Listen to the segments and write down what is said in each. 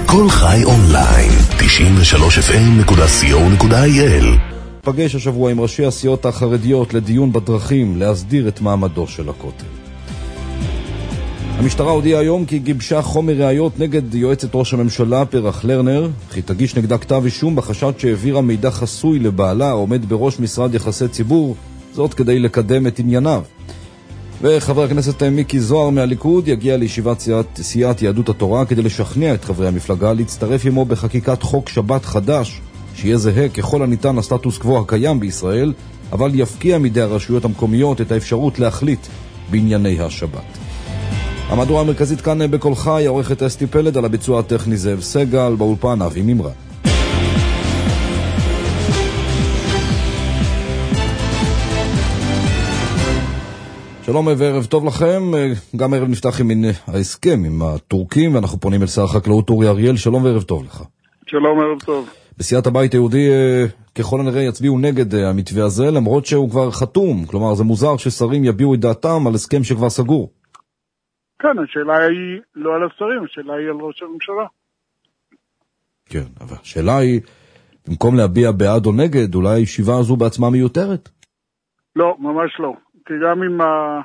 כל חי אונליין, 93fm.co.il. פגש השבוע עם ראשי הסיעות החרדיות לדיון בדרכים להסדיר את מעמדו של הכותל. המשטרה הודיעה היום כי גיבשה חומר ראיות נגד יועצת ראש הממשלה פרח לרנר, כי תגיש נגדה כתב אישום בחשד שהעבירה מידע חסוי לבעלה העומד בראש משרד יחסי ציבור, זאת כדי לקדם את ענייניו. וחבר הכנסת מיקי זוהר מהליכוד יגיע לישיבת סיעת יהדות התורה כדי לשכנע את חברי המפלגה להצטרף עמו בחקיקת חוק שבת חדש, שיהיה זהה ככל הניתן לסטטוס קוו הקיים בישראל, אבל יפקיע מידי הרשויות המקומיות את האפשרות להחליט בענייני השבת. המהדורה המרכזית כאן בכל חי, עורכת אסתי פלד, על הביצוע הטכני זאב סגל, באולפן אבי ממרה. שלום וערב טוב לכם. גם ערב נפתח עם ההסכם עם הטורקים, ואנחנו פונים אל שר החקלאות אורי אריאל. שלום וערב טוב לך. שלום, ערב טוב. בסיעת הבית היהודי ככל הנראה יצביעו נגד המתווה הזה, למרות שהוא כבר חתום. כלומר, זה מוזר ששרים יביעו את דעתם על הסכם שכבר סגור. כן, השאלה היא לא על השרים, השאלה היא על ראש הממשלה. כן, אבל השאלה היא, במקום להביע בעד או נגד, אולי הישיבה הזו בעצמה מיותרת? לא, ממש לא. כי גם אם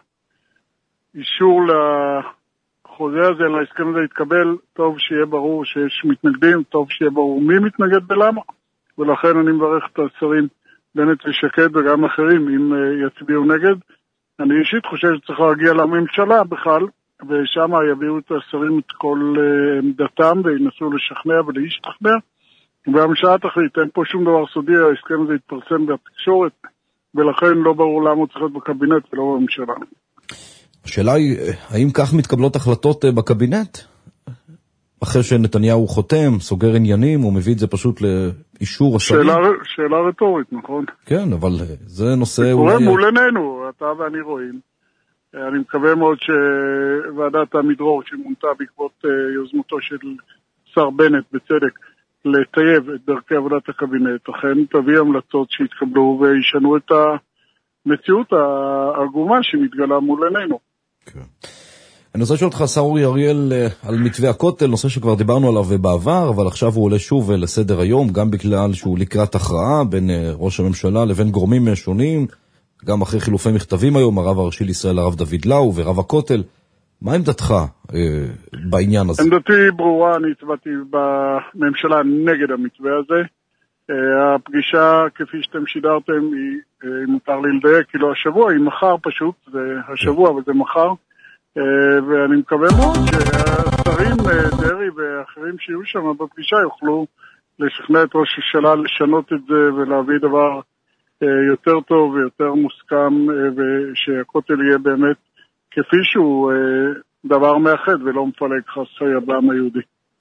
האישור לחוזה הזה, להסכם הזה יתקבל, טוב שיהיה ברור שיש מתנגדים, טוב שיהיה ברור מי מתנגד ולמה. ולכן אני מברך את השרים בנט ושקד וגם אחרים אם יצביעו נגד. אני אישית חושב שצריך להגיע לממשלה בכלל, ושם יביאו את השרים את כל עמדתם וינסו לשכנע ולהשתכנע. והממשלה תחליט, אין פה שום דבר סודי, ההסכם הזה יתפרסם בתקשורת, ולכן לא ברור למה הוא צריך להיות בקבינט ולא בממשלה. השאלה היא, האם כך מתקבלות החלטות בקבינט? אחרי שנתניהו חותם, סוגר עניינים, הוא מביא את זה פשוט לאישור השרים? שאלה רטורית, נכון? כן, אבל זה נושא... זה קורה מול עינינו, אתה ואני רואים. אני מקווה מאוד שוועדת המדרור שמונתה בעקבות יוזמתו של שר בנט בצדק לטייב את דרכי עבודת הקבינט, אכן תביא המלצות שיתקבלו וישנו את המציאות העגומה שמתגלה מול עינינו. כן. אני רוצה לשאול אותך, שר אורי אריאל, על מתווה הכותל, נושא שכבר דיברנו עליו בעבר, אבל עכשיו הוא עולה שוב לסדר היום, גם בגלל שהוא לקראת הכרעה בין ראש הממשלה לבין גורמים שונים, גם אחרי חילופי מכתבים היום, הרב הראשי לישראל, הרב דוד לאו ורב הכותל. מה עמדתך בעניין הזה? עמדתי ברורה, אני הצבעתי בממשלה נגד המתווה הזה. הפגישה, כפי שאתם שידרתם, היא מותר לי לדייק, כאילו השבוע, היא מחר פשוט, זה השבוע וזה מחר. ואני מקווה מאוד שהשרים דרי ואחרים שיהיו שם בפגישה יוכלו לשכנע את ראש הממשלה לשנות את זה ולהביא דבר יותר טוב ויותר מוסכם, ושהכותל יהיה באמת כפי שהוא דבר מאחד ולא מפלג חסרי בעם היהודי.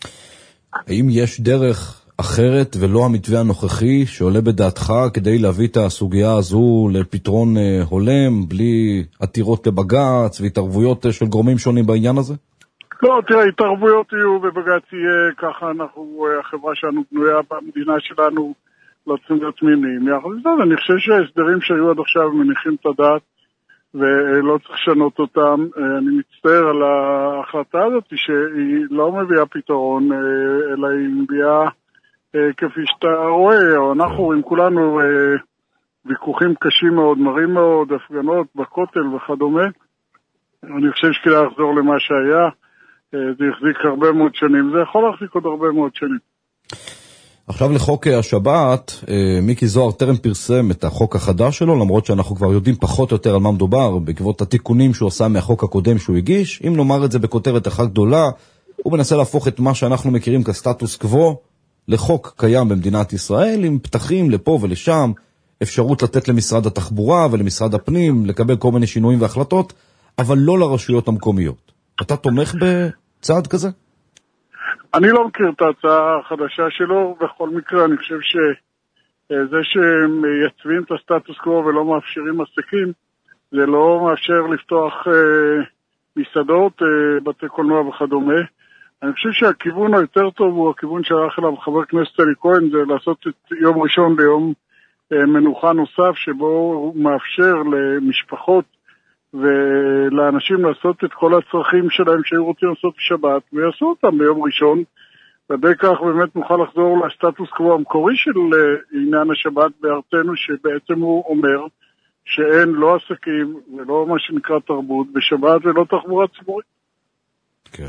האם יש דרך אחרת ולא המתווה הנוכחי שעולה בדעתך כדי להביא את הסוגיה הזו לפתרון הולם, בלי עתירות לבג"ץ והתערבויות של גורמים שונים בעניין הזה? לא, תראה, התערבויות יהיו ובג"ץ יהיה, ככה אנחנו, החברה שלנו בנויה במדינה שלנו, לא צריכים להיות תמימים. יחד עם זאת, אני חושב שההסדרים שהיו עד עכשיו מניחים את הדעת ולא צריך לשנות אותם. אני מצטער על ההחלטה הזאת שהיא לא מביאה פתרון, אלא היא מביאה כפי שאתה רואה, או אנחנו רואים כולנו ויכוחים קשים מאוד, מרים מאוד, הפגנות בכותל וכדומה. אני חושב שכדאי לחזור למה שהיה, זה יחזיק הרבה מאוד שנים, זה יכול להחזיק עוד הרבה מאוד שנים. עכשיו לחוק השבת, מיקי זוהר טרם פרסם את החוק החדש שלו, למרות שאנחנו כבר יודעים פחות או יותר על מה מדובר, בעקבות התיקונים שהוא עשה מהחוק הקודם שהוא הגיש. אם נאמר את זה בכותרת אחת גדולה, הוא מנסה להפוך את מה שאנחנו מכירים כסטטוס קוו לחוק קיים במדינת ישראל, עם פתחים לפה ולשם, אפשרות לתת למשרד התחבורה ולמשרד הפנים לקבל כל מיני שינויים והחלטות, אבל לא לרשויות המקומיות. אתה תומך בצעד כזה? אני לא מכיר את ההצעה החדשה שלו, בכל מקרה אני חושב שזה שהם יצבים את הסטטוס קוו ולא מאפשרים עסקים, זה לא מאפשר לפתוח מסעדות, בתי קולנוע וכדומה. אני חושב שהכיוון היותר טוב הוא הכיוון שהלך אליו חבר הכנסת אלי כהן, זה לעשות את יום ראשון ליום מנוחה נוסף, שבו הוא מאפשר למשפחות ולאנשים לעשות את כל הצרכים שלהם שהיו רוצים לעשות בשבת, ויעשו אותם ביום ראשון, ועדי כך באמת נוכל לחזור לסטטוס קוו המקורי של עניין השבת בארצנו, שבעצם הוא אומר שאין לא עסקים ולא מה שנקרא תרבות בשבת ולא תחבורה ציבורית. כן.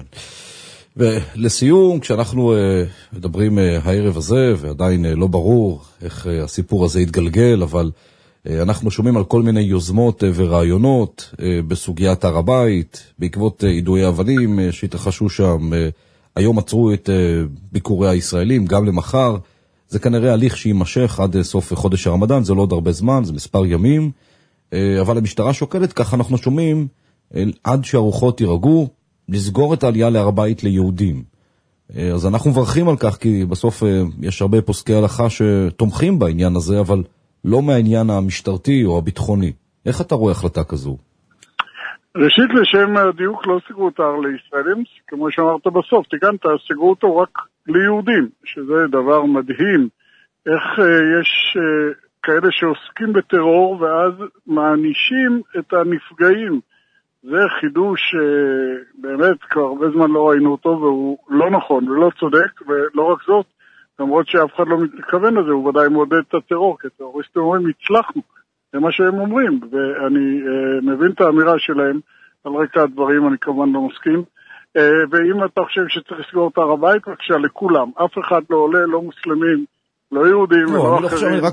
ולסיום, כשאנחנו מדברים הערב הזה, ועדיין לא ברור איך הסיפור הזה יתגלגל, אבל אנחנו שומעים על כל מיני יוזמות ורעיונות בסוגיית הר הבית, בעקבות יידויי אבנים שהתרחשו שם. היום עצרו את ביקורי הישראלים, גם למחר. זה כנראה הליך שימשך עד סוף חודש הרמדאן, זה לא עוד הרבה זמן, זה מספר ימים. אבל המשטרה שוקלת, כך אנחנו שומעים, עד שהרוחות יירגעו, לסגור את העלייה להר הבית ליהודים. אז אנחנו מברכים על כך, כי בסוף יש הרבה פוסקי הלכה שתומכים בעניין הזה, אבל לא מהעניין המשטרתי או הביטחוני. איך אתה רואה החלטה כזו? ראשית, לשם הדיוק לא סגרו את ההר לישראלים, כמו שאמרת בסוף, תיקנת, סגרו אותו רק ליהודים, שזה דבר מדהים. איך יש כאלה שעוסקים בטרור ואז מענישים את הנפגעים. זה חידוש באמת כבר הרבה זמן לא ראינו אותו, והוא לא נכון ולא צודק, ולא רק זאת, למרות שאף אחד לא מתכוון לזה, הוא ודאי מעודד את הטרור, כי הטרוריסטים אומרים, הצלחנו, זה מה שהם אומרים, ואני מבין את האמירה שלהם על רקע הדברים, אני כמובן לא מסכים, ואם אתה חושב שצריך לסגור את הר הבית, בבקשה לכולם, אף אחד לא עולה, לא מוסלמים, לא יהודים ולא אחרים,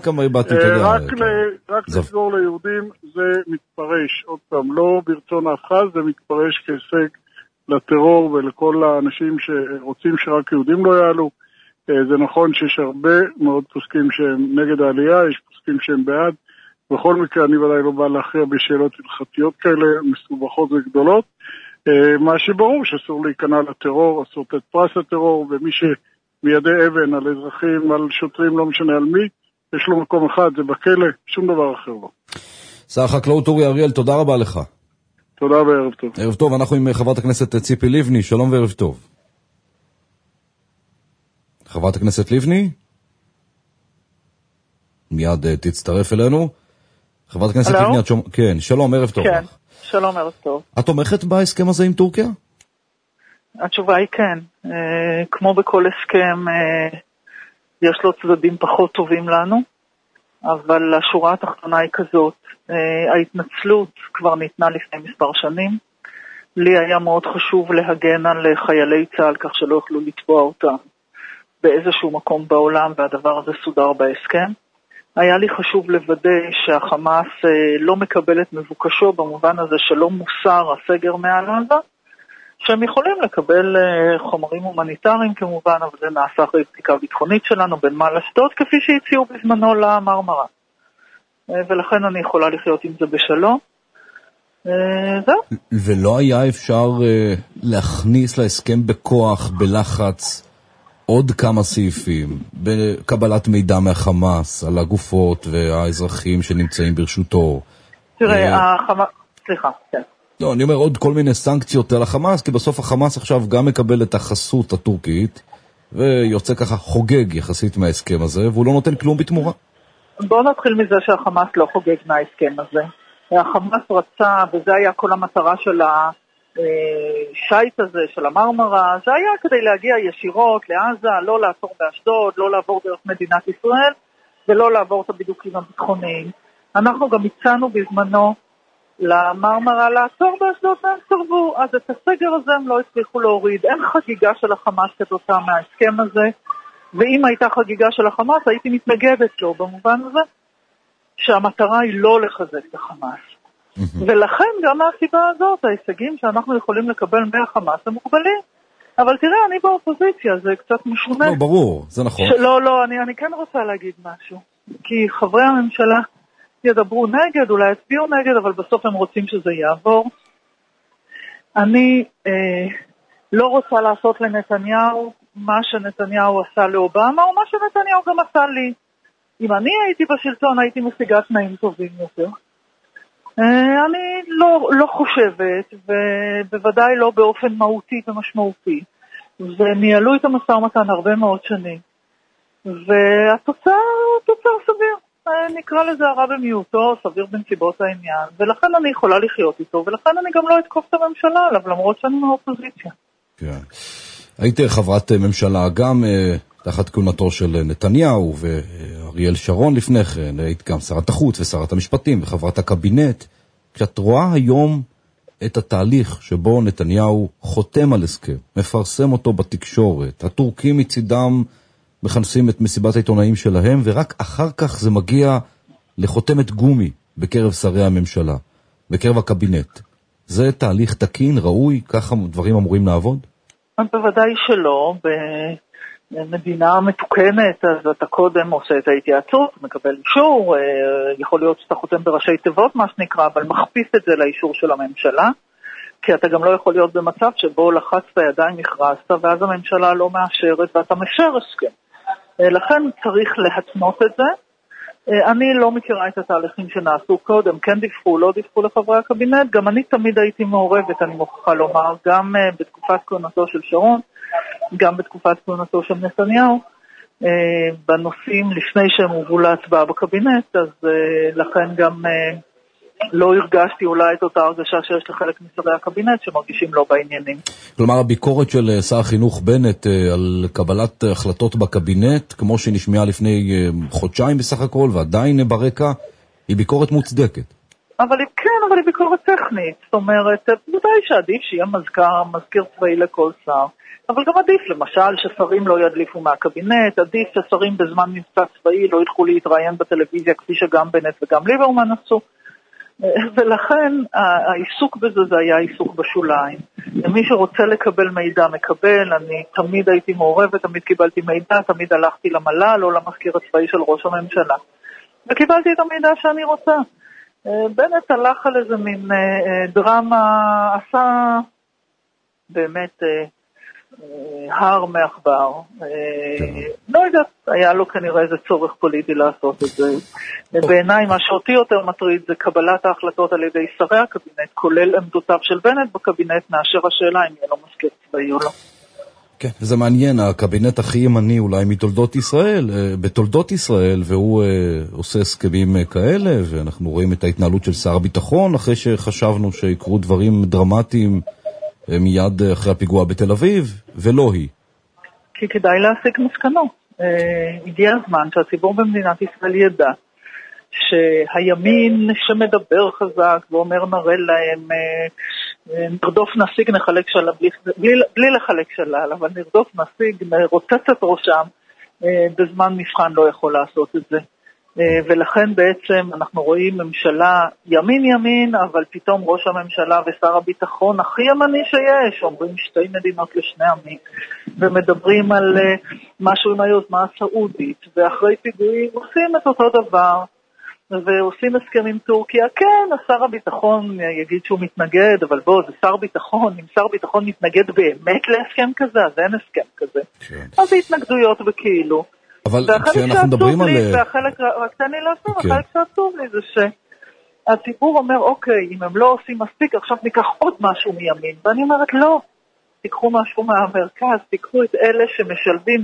רק לסגור ליהודים זה מתפרש, עוד פעם, לא ברצון אף אחד, זה מתפרש כהישג לטרור ולכל האנשים שרוצים שרק יהודים לא יעלו. זה נכון שיש הרבה מאוד פוסקים שהם נגד העלייה, יש פוסקים שהם בעד, בכל מקרה אני ודאי לא בא להכריע בשאלות הלכתיות כאלה, מסובכות וגדולות, מה שברור שאסור להיכנע לטרור, אסור לתת פרס לטרור, ומי שמיידה אבן על אזרחים, על שוטרים, לא משנה על מי, יש לו מקום אחד, זה בכלא, שום דבר אחר לא. שר החקלאות אורי אריאל, תודה רבה לך. תודה וערב טוב. ערב טוב, אנחנו עם חברת הכנסת ציפי לבני, שלום וערב טוב. חברת הכנסת לבני? מיד תצטרף אלינו. חברת הכנסת לבני, כן, שלום, ערב טוב. כן, שלום, ערב טוב. את תומכת בהסכם הזה עם טורקיה? התשובה היא כן. כמו בכל הסכם, יש לו צדדים פחות טובים לנו, אבל השורה התחתונה היא כזאת. ההתנצלות כבר ניתנה לפני מספר שנים. לי היה מאוד חשוב להגן על חיילי צה"ל כך שלא יוכלו לתבוע אותם באיזשהו מקום בעולם, והדבר הזה סודר בהסכם. היה לי חשוב לוודא שהחמאס לא מקבל את מבוקשו, במובן הזה שלא מוסר הסגר מעל עזה, שהם יכולים לקבל חומרים הומניטריים כמובן, אבל זה נעשה אחרי בדיקה ביטחונית שלנו בנמל אשדוד, כפי שהציעו בזמנו למרמרה. ולכן אני יכולה לחיות עם זה בשלום. זהו. ולא היה אפשר להכניס להסכם בכוח, בלחץ, עוד כמה סעיפים, בקבלת מידע מהחמאס על הגופות והאזרחים שנמצאים ברשותו. תראה, סליחה, כן. לא, אני אומר עוד כל מיני סנקציות על החמאס, כי בסוף החמאס עכשיו גם מקבל את החסות הטורקית, ויוצא ככה חוגג יחסית מההסכם הזה, והוא לא נותן כלום בתמורה. בואו נתחיל מזה שהחמאס לא חוגג מההסכם הזה. החמאס רצה, וזה היה כל המטרה של השייט הזה, של המרמרה, זה היה כדי להגיע ישירות לעזה, לא לעצור באשדוד, לא לעבור דרך מדינת ישראל, ולא לעבור את הבידוקים הביטחוניים. אנחנו גם הצענו בזמנו למרמרה לעצור באשדוד, והם סרבו, אז את הסגר הזה הם לא הצליחו להוריד. אין חגיגה של החמאס כתוצאה מההסכם הזה, ואם הייתה חגיגה של החמאס הייתי מתנגדת לו, במובן הזה שהמטרה היא לא לחזק את החמאס. ולכן גם מהסיבה הזאת, ההישגים שאנחנו יכולים לקבל מהחמאס הם מוגבלים. אבל תראה, אני באופוזיציה, זה קצת משונה. לא, ברור, זה נכון. לא, אני כן רוצה להגיד משהו. כי חברי הממשלה ידברו נגד, אולי יצביעו נגד, אבל בסוף הם רוצים שזה יעבור. אני לא רוצה לעשות לנתניהו מה שנתניהו עשה לאובמה, או מה שנתניהו גם עשה לי. אם אני הייתי בשלטון, הייתי משיגה תנאים טובים יותר. אני לא חושבת, ובוודאי לא באופן מהותי ומשמעותי. וניהלו את המשא ומתן הרבה מאוד שנים. והתוצר סביר. נקרא לזה הרע במיעוטו, סביר בנסיבות העניין. ולכן אני יכולה לחיות איתו, ולכן אני גם לא אתקוף את הממשלה עליו, למרות שאני מהאופוזיציה. כן. היית חברת ממשלה גם תחת כהונתו של נתניהו ואריאל שרון לפני כן, היית גם שרת החוץ ושרת המשפטים וחברת הקבינט. כשאת רואה היום את התהליך שבו נתניהו חותם על הסכם, מפרסם אותו בתקשורת, הטורקים מצידם מכנסים את מסיבת העיתונאים שלהם, ורק אחר כך זה מגיע לחותמת גומי בקרב שרי הממשלה, בקרב הקבינט. זה תהליך תקין, ראוי, ככה דברים אמורים לעבוד? בוודאי שלא. במדינה מתוקנת, אז אתה קודם עושה את ההתייעצות, מקבל אישור, יכול להיות שאתה חותם בראשי תיבות, מה שנקרא, אבל מכפיס את זה לאישור של הממשלה, כי אתה גם לא יכול להיות במצב שבו לחצת ידיים, הכרזת, ואז הממשלה לא מאשרת ואתה מפר הסכם. לכן צריך להתנות את זה. אני לא מכירה את התהליכים שנעשו קודם, כן דיווחו, לא דיווחו לחברי הקבינט, גם אני תמיד הייתי מעורבת, אני מוכרחה לומר, גם בתקופת כהונתו של שרון, גם בתקופת כהונתו של נתניהו, בנושאים לפני שהם הובאו להצבעה בקבינט, אז לכן גם לא הרגשתי אולי את אותה הרגשה שיש לחלק משרי הקבינט שמרגישים לא בעניינים. כלומר, הביקורת של שר החינוך בנט על קבלת החלטות בקבינט, כמו שנשמעה לפני חודשיים בסך הכל, ועדיין ברקע, היא ביקורת מוצדקת. אבל היא ביקורת טכנית. זאת אומרת, בוודאי שעדיף שיהיה מזכיר צבאי לכל שר, אבל גם עדיף, למשל, ששרים לא ידליפו מהקבינט, עדיף ששרים בזמן מבצע צבאי לא ילכו להתראיין בטלוויזיה, כפי שגם בנט וגם ליברמן עשו. ולכן העיסוק בזה זה היה עיסוק בשוליים. מי שרוצה לקבל מידע מקבל, אני תמיד הייתי מעורבת, תמיד קיבלתי מידע, תמיד הלכתי למל"ל או למזכיר הצבאי של ראש הממשלה. וקיבלתי את המידע שאני רוצה. בנט הלך על איזה מין דרמה, עשה באמת הר מעכבר. לא יודעת, היה לו כנראה איזה צורך פוליטי לעשות את זה. בעיניי מה שאותי יותר מטריד זה קבלת ההחלטות על ידי שרי הקבינט, כולל עמדותיו של בנט בקבינט, מאשר השאלה אם יהיה לו מזכיר צבאי או לא. כן, זה מעניין, הקבינט הכי ימני אולי מתולדות ישראל, בתולדות ישראל, והוא עושה הסכמים כאלה, ואנחנו רואים את ההתנהלות של שר הביטחון, אחרי שחשבנו שיקרו דברים דרמטיים מיד אחרי הפיגוע בתל אביב, ולא היא. כי כדאי להסיק מסקנות. הגיע הזמן שהציבור במדינת ישראל ידע שהימין שמדבר חזק ואומר נראה להם נרדוף נשיג נחלק שלל, בלי לחלק שלל, אבל נרדוף נשיג רוצץ את ראשם, בזמן מבחן לא יכול לעשות את זה. ולכן בעצם אנחנו רואים ממשלה ימין, אבל פתאום ראש הממשלה ושר הביטחון הכי ימני שיש, אומרים שתי מדינות לשני עמים, ומדברים על משהו עם היוזמה הסעודית, ואחרי פיגועים עושים את אותו דבר, ועושים הסכם עם טורקיה. כן, שר הביטחון יגיד שהוא מתנגד, אבל בוא, זה שר ביטחון, אם שר ביטחון מתנגד באמת להסכם כזה, אז אין הסכם כזה. אז זה התנגדויות וכאילו. אבל כשאנחנו מדברים על... רק תן לי לעשות, החלק שעצוב לי זה שהציבור אומר, אוקיי, אם הם לא עושים מספיק, עכשיו ניקח עוד משהו מימין. ואני אומרת, לא, תיקחו משהו מהמרכז, תיקחו את אלה שמשלבים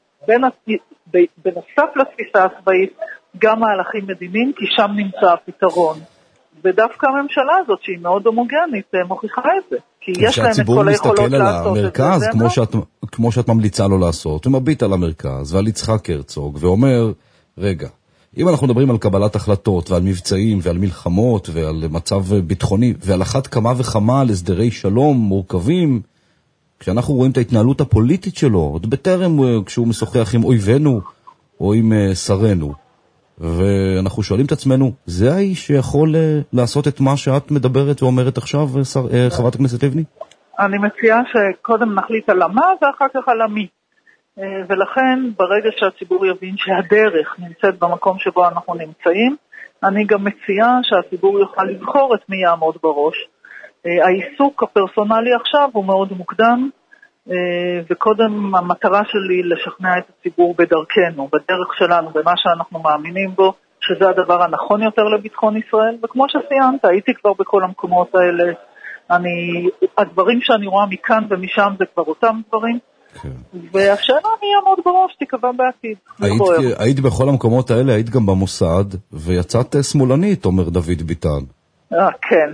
בנוסף לתפיסה הצבאית, גם מהלכים מדיניים, כי שם נמצא הפתרון. ודווקא הממשלה הזאת, שהיא מאוד הומוגנית, מוכיחה את זה. כי יש להם את כל היכולות לעשות את זה. כמו שאת ממליצה לו לעשות, ומביט על המרכז ועל יצחק הרצוג, ואומר, רגע, אם אנחנו מדברים על קבלת החלטות ועל מבצעים ועל מלחמות ועל מצב ביטחוני, ועל אחת כמה וכמה על הסדרי שלום מורכבים, כשאנחנו רואים את ההתנהלות הפוליטית שלו, עוד בטרם כשהוא משוחח עם אויבינו או עם שרנו, ואנחנו שואלים את עצמנו, זה האיש שיכול לעשות את מה שאת מדברת ואומרת עכשיו, חברת הכנסת לבני? אני מציעה שקודם נחליט על מה ואחר כך על המי. ולכן ברגע שהציבור יבין שהדרך נמצאת במקום שבו אנחנו נמצאים, אני גם מציעה שהציבור יוכל לבחור את מי יעמוד בראש. העיסוק הפרסונלי עכשיו הוא מאוד מוקדם, וקודם המטרה שלי לשכנע את הציבור בדרכנו, בדרך שלנו, במה שאנחנו מאמינים בו, שזה הדבר הנכון יותר לביטחון ישראל, וכמו שציינת, הייתי כבר בכל המקומות האלה, הדברים שאני רואה מכאן ומשם זה כבר אותם דברים, והשאלה מי יעמוד בראש תקבע בעתיד. היית בכל המקומות האלה, היית גם במוסד, ויצאת שמאלנית, אומר דוד ביטן. כן.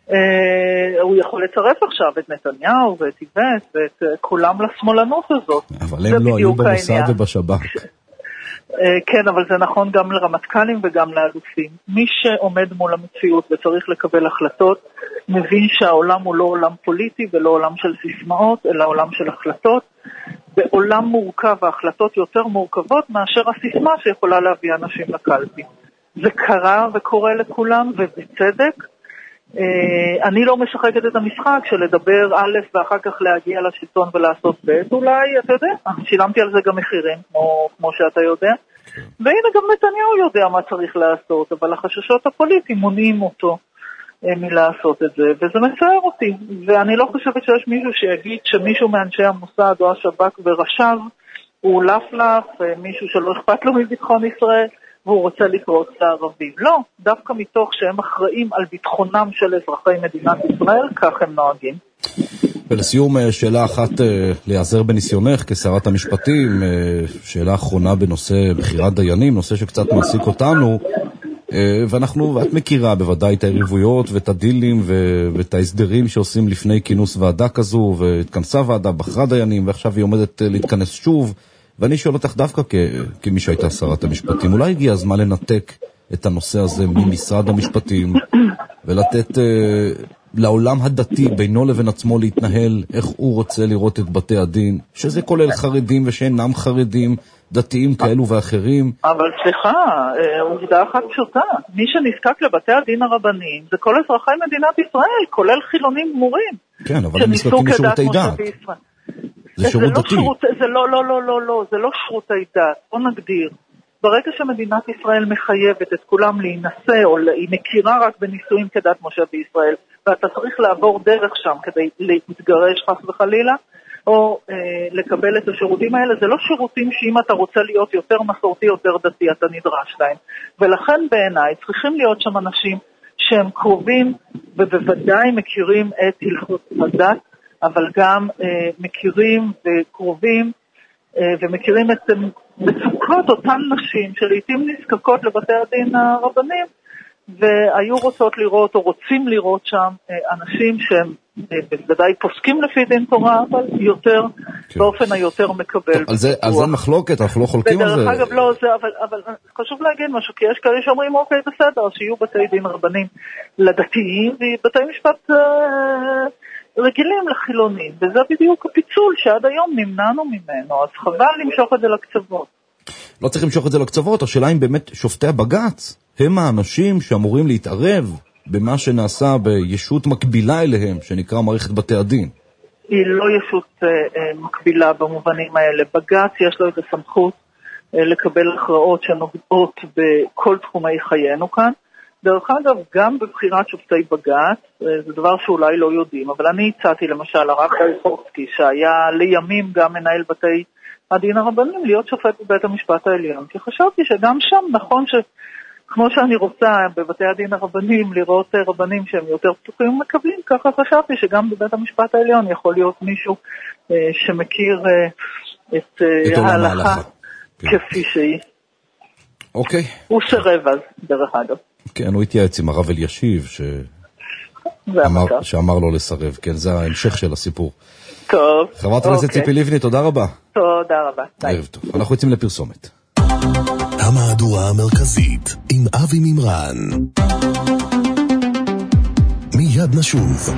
הוא יכול לצרף עכשיו את נתניהו ואת איבט ואת כולם לשמאלנות הזאת. אבל הם לא היו במוסד ובשב"כ. כן, אבל זה נכון גם לרמטכ"לים וגם לאלופים. מי שעומד מול המציאות וצריך לקבל החלטות, מבין שהעולם הוא לא עולם פוליטי ולא עולם של סיסמאות, אלא עולם של החלטות. בעולם מורכב, ההחלטות יותר מורכבות מאשר הסיסמה שיכולה להביא אנשים לקלפי. זה קרה וקורה לכולם ובצדק. אני לא משחקת את המשחק של לדבר א' ואחר כך להגיע לשלטון ולעשות ב', אולי, אתה יודע, שילמתי על זה גם מחירים, כמו שאתה יודע, והנה גם נתניהו יודע מה צריך לעשות, אבל החששות הפוליטיים מונעים אותו מלעשות את זה, וזה מצער אותי, ואני לא חושבת שיש מישהו שיגיד שמישהו מאנשי המוסד או השב"כ ורשב הוא לפלף, מישהו שלא אכפת לו מביטחון ישראל, והוא רוצה לקרוץ לערבים. לא, דווקא מתוך שהם אחראים על ביטחונם של אזרחי מדינת ישראל, כך הם נוהגים. ולסיום, שאלה אחת להיעזר בניסיונך כשרת המשפטים, שאלה אחרונה בנושא בחירת דיינים, נושא שקצת מעסיק אותנו, ואת מכירה בוודאי את היריבויות ואת הדילים ואת ההסדרים שעושים לפני כינוס ועדה כזו, והתכנסה ועדה, בחרה דיינים, ועכשיו היא עומדת להתכנס שוב, ואני שואל אותך דווקא כמי שהייתה שרת המשפטים, אולי הגיע הזמן לנתק את הנושא הזה ממשרד המשפטים, ולתת לעולם הדתי בינו לבין עצמו להתנהל איך הוא רוצה לראות את בתי הדין, שזה כולל חרדים ושאינם חרדים, דתיים כאלו ואחרים. אבל סליחה, עובדה אחת פשוטה, מי שנזקק לבתי הדין הרבניים זה כל אזרחי מדינת ישראל, כולל חילונים גמורים. כן, אבל הם נזקקים לשירותי דת. זה שירות דתי. זה לא שירותי דת, בוא נגדיר. ברגע שמדינת ישראל מחייבת את כולם להינשא, או היא מכירה רק בנישואים כדת משה בישראל, ואתה צריך לעבור דרך שם כדי להתגרש חס וחלילה, או לקבל את השירותים האלה, זה לא שירותים שאם אתה רוצה להיות יותר מסורתי, יותר דתי, אתה נדרש להם. ולכן בעיניי צריכים להיות שם אנשים שהם קרובים, ובוודאי מכירים את הלכות הדת, אבל גם מכירים וקרובים ומכירים את מצוקות אותן נשים שלעיתים נזקקות לבתי הדין הרבנים, והיו רוצות לראות או רוצים לראות שם אנשים שהם בוודאי פוסקים לפי דין תורה, אבל יותר באופן היותר מקבל. על זה מחלוקת, אנחנו לא חולקים על זה. בדרך אגב לא, אבל חשוב להגיד משהו, כי יש כאלה שאומרים אוקיי בסדר, שיהיו בתי דין רבנים לדתיים ובתי משפט רגילים לחילונים, וזה בדיוק הפיצול שעד היום נמנענו ממנו, אז חבל למשוך את זה לקצוות. לא צריך למשוך את זה לקצוות, השאלה אם באמת שופטי הבג"ץ הם האנשים שאמורים להתערב במה שנעשה בישות מקבילה אליהם, שנקרא מערכת בתי הדין. היא לא ישות מקבילה במובנים האלה. בג"ץ יש לו את הסמכות לקבל הכרעות שנוגעות בכל תחומי חיינו כאן, דרך אגב, גם בבחירת שופטי בג"ץ, זה דבר שאולי לא יודעים, אבל אני הצעתי למשל הרב דייחובסקי, שהיה לימים גם מנהל בתי הדין הרבנים, להיות שופט בבית המשפט העליון, כי חשבתי שגם שם נכון שכמו שאני רוצה בבתי הדין הרבנים לראות רבנים שהם יותר פתוחים ומקבלים, ככה חשבתי שגם בבית המשפט העליון יכול להיות מישהו שמכיר את ההלכה כפי שהיא. אוקיי. הוא שרב אז, דרך אגב. כן, הוא התייעץ עם הרב אלישיב שאמר לו לסרב, כן, זה ההמשך של הסיפור. טוב. חברת הכנסת ציפי לבני, תודה רבה. תודה רבה. ערב טוב. אנחנו יוצאים לפרסומת. המהדורה המרכזית עם אבי מימרן. מיד נשוב.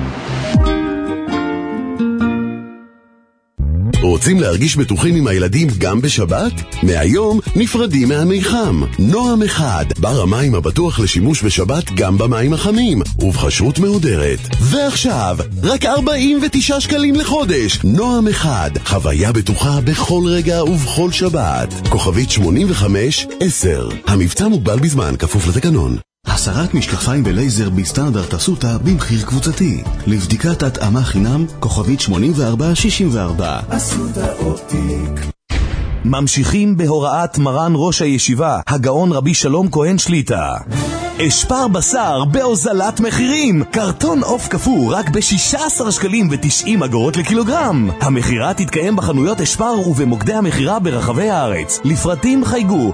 רוצים להרגיש בטוחים עם הילדים גם בשבת? מהיום נפרדים מהמיחם. נועם אחד, בר המים הבטוח לשימוש בשבת גם במים החמים, ובחשרות מהודרת. ועכשיו, רק 49 שקלים לחודש. נועם אחד, חוויה בטוחה בכל רגע ובכל שבת. כוכבית 8510. המבצע מוגבל בזמן, כפוף לתקנון. הסרת משקפיים בלייזר בסטנדרט אסותא במחיר קבוצתי. לבדיקת התאמה חינם, כוכבית 8464. אסותא אופטיק. ממשיכים בהוראת מרן ראש הישיבה, הגאון רבי שלום כהן שליטה. אשפר בשר בהוזלת מחירים. קרטון עוף קפוא רק ב-16 שקלים ו90 אגורות לקילוגרם. המחירה תתקיים בחנויות אשפר ובמוקדי המחירה ברחבי הארץ. לפרטים חייגו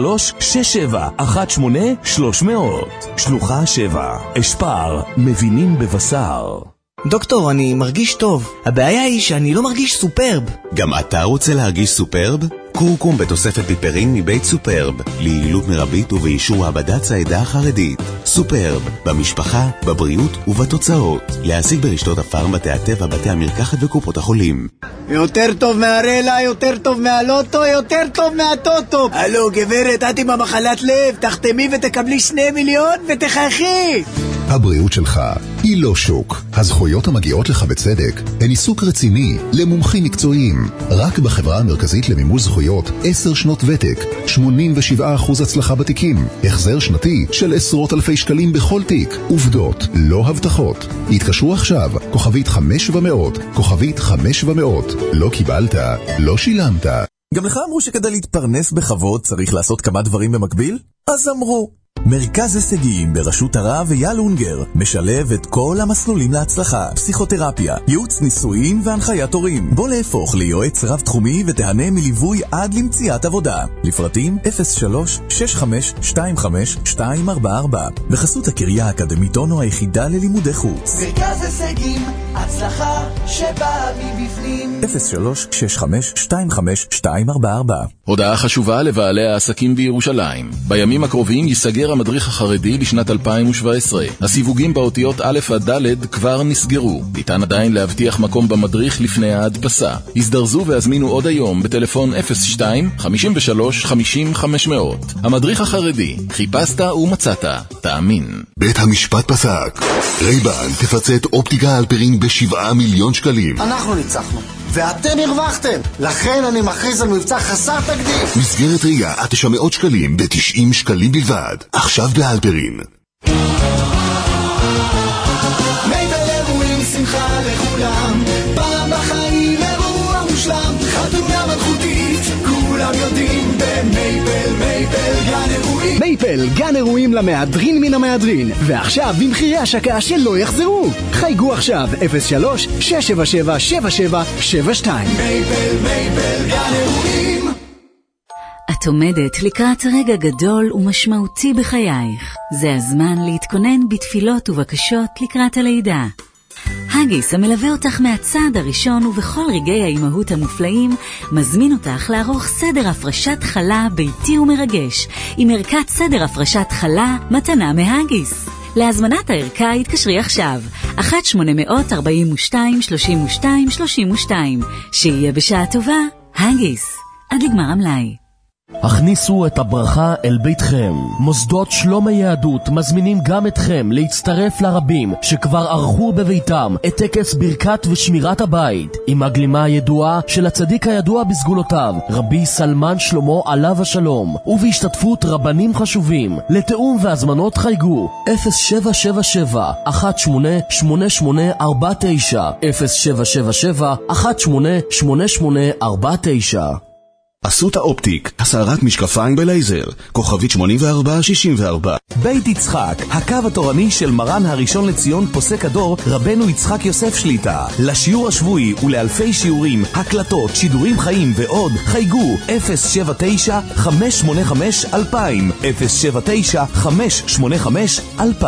03-67-18-300. שלוחה 7. אשפר, מבינים בבשר. דוקטור, אני מרגיש טוב. הבעיה היא שאני לא מרגיש סופרב. גם אתה רוצה להרגיש סופרב? קורקום בתוספת פיפרין מבית סופרב, ליעילות מרבית ובאישור מעבדת העדה החרדית. סופרב, במשפחה, בבריאות ובתוצאות. להשיג ברשתות הפארם, בתי הטבע, בתי המרקחת וקופות החולים. יותר טוב מהרלה, יותר טוב מהלוטו, יותר טוב מהטוטו. הלו גברת, את עם המחלת לב, תחתמי ותקבלי 2 מיליון ותחייכי. הבריאות שלך היא לא שוק. הזכויות המגיעות לך בצדק הן עיסוק רציני למומחים מקצועיים. רק בחברה המרכזית למימוש זכויות 10 שנות ותק, 87% הצלחה בתיקים, החזר שנתי של עשרות אלפי שקלים בכל תיק. עובדות, לא הבטחות. התקשרו עכשיו, כוכבית 500, כוכבית 500. לא קיבלת, לא שילמת. גם לך אמרו שכדי להתפרנס בכבוד צריך לעשות כמה דברים במקביל? אז אמרו. מרכז הישגים בראשות הרב אייל אונגר משלב את כל המסלולים להצלחה: פסיכותרפיה, ייעוץ נישואים והנחיית הורים. בוא להפוך ליועץ רב תחומי ותהנה מליווי עד למציאת עבודה. לפרטים 03-6525-244 בחסות הקריה האקדמית אונו, היחידה ללימודי חוץ. מרכז הישגים, הצלחה שבאה מבפנים. 03-6525-244. הודעה חשובה לבעלי העסקים בירושלים: בימים הקרובים ייסגר המדריך החרדי לשנת 2017. הסיווגים באותיות א' עד ד' כבר נסגרו. ניתן עדיין להבטיח מקום במדריך לפני ההדפסה. הזדרזו והזמינו עוד היום בטלפון 02-53-50-500. המדריך החרדי, חיפשת ומצאת, תאמין. בית המשפט פסק. רייבן תפצה את אופטיקה אלפרין ב7 מיליון שקלים. אנחנו ניצחנו ואתם הרווחתם, לכן אני מכריז על מבצע חסר תקדים. מסגרת ראייה עד 900 שקלים ב90 שקלים בלבד. עכשיו באלפרין. מייבל אירועים, שמחה לכולם, פעם בחיים אירוע מושלם, חתונה מלכותית, כולם יודעים במייבל, מייבל גן אירועים. מייפל, גן אירועים למהדרין מן המהדרין, ועכשיו במחירי השקה שלא יחזרו. חייגו עכשיו 03-677-7772. מייפל, מייפל גן אירועים. את עומדת לקראת רגע גדול ומשמעותי בחייך. זה הזמן להתכונן בתפילות ובקשות לקראת הלידה. הגיס, המלווה אותך מהצעד הראשון ובכל רגעי האימהות המופלאים, מזמין אותך לערוך סדר הפרשת חלה ביתי ומרגש, עם ערכת סדר הפרשת חלה מתנה מהגיס. להזמנת הערכה התקשרי עכשיו 1-842-32-32, שיהיה בשעה טובה. הגיס, עד לגמר המלאי. הכניסו את הברכה אל ביתכם. מוסדות שלום היהדות מזמינים גם אתכם להצטרף לרבים שכבר ערכו בביתם את טקס ברכת ושמירת הבית, עם הגלימה הידועה של הצדיק הידוע בסגולותיו, רבי סלמן שלמה עליו השלום, ובהשתתפות רבנים חשובים. לתאום והזמנות חייגו 0777-188849, 0777-188849. אסותא אופטיק, הסערת משקפיים בלייזר, כוכבית 8464. בית יצחק, הקו התורני של מרן הראשון לציון פוסק הדור רבנו יצחק יוסף שליטה. לשיעור השבועי ולאלפי שיעורים, הקלטות, שידורים חיים ועוד, חייגו 079-585-2000, 079-585-2000.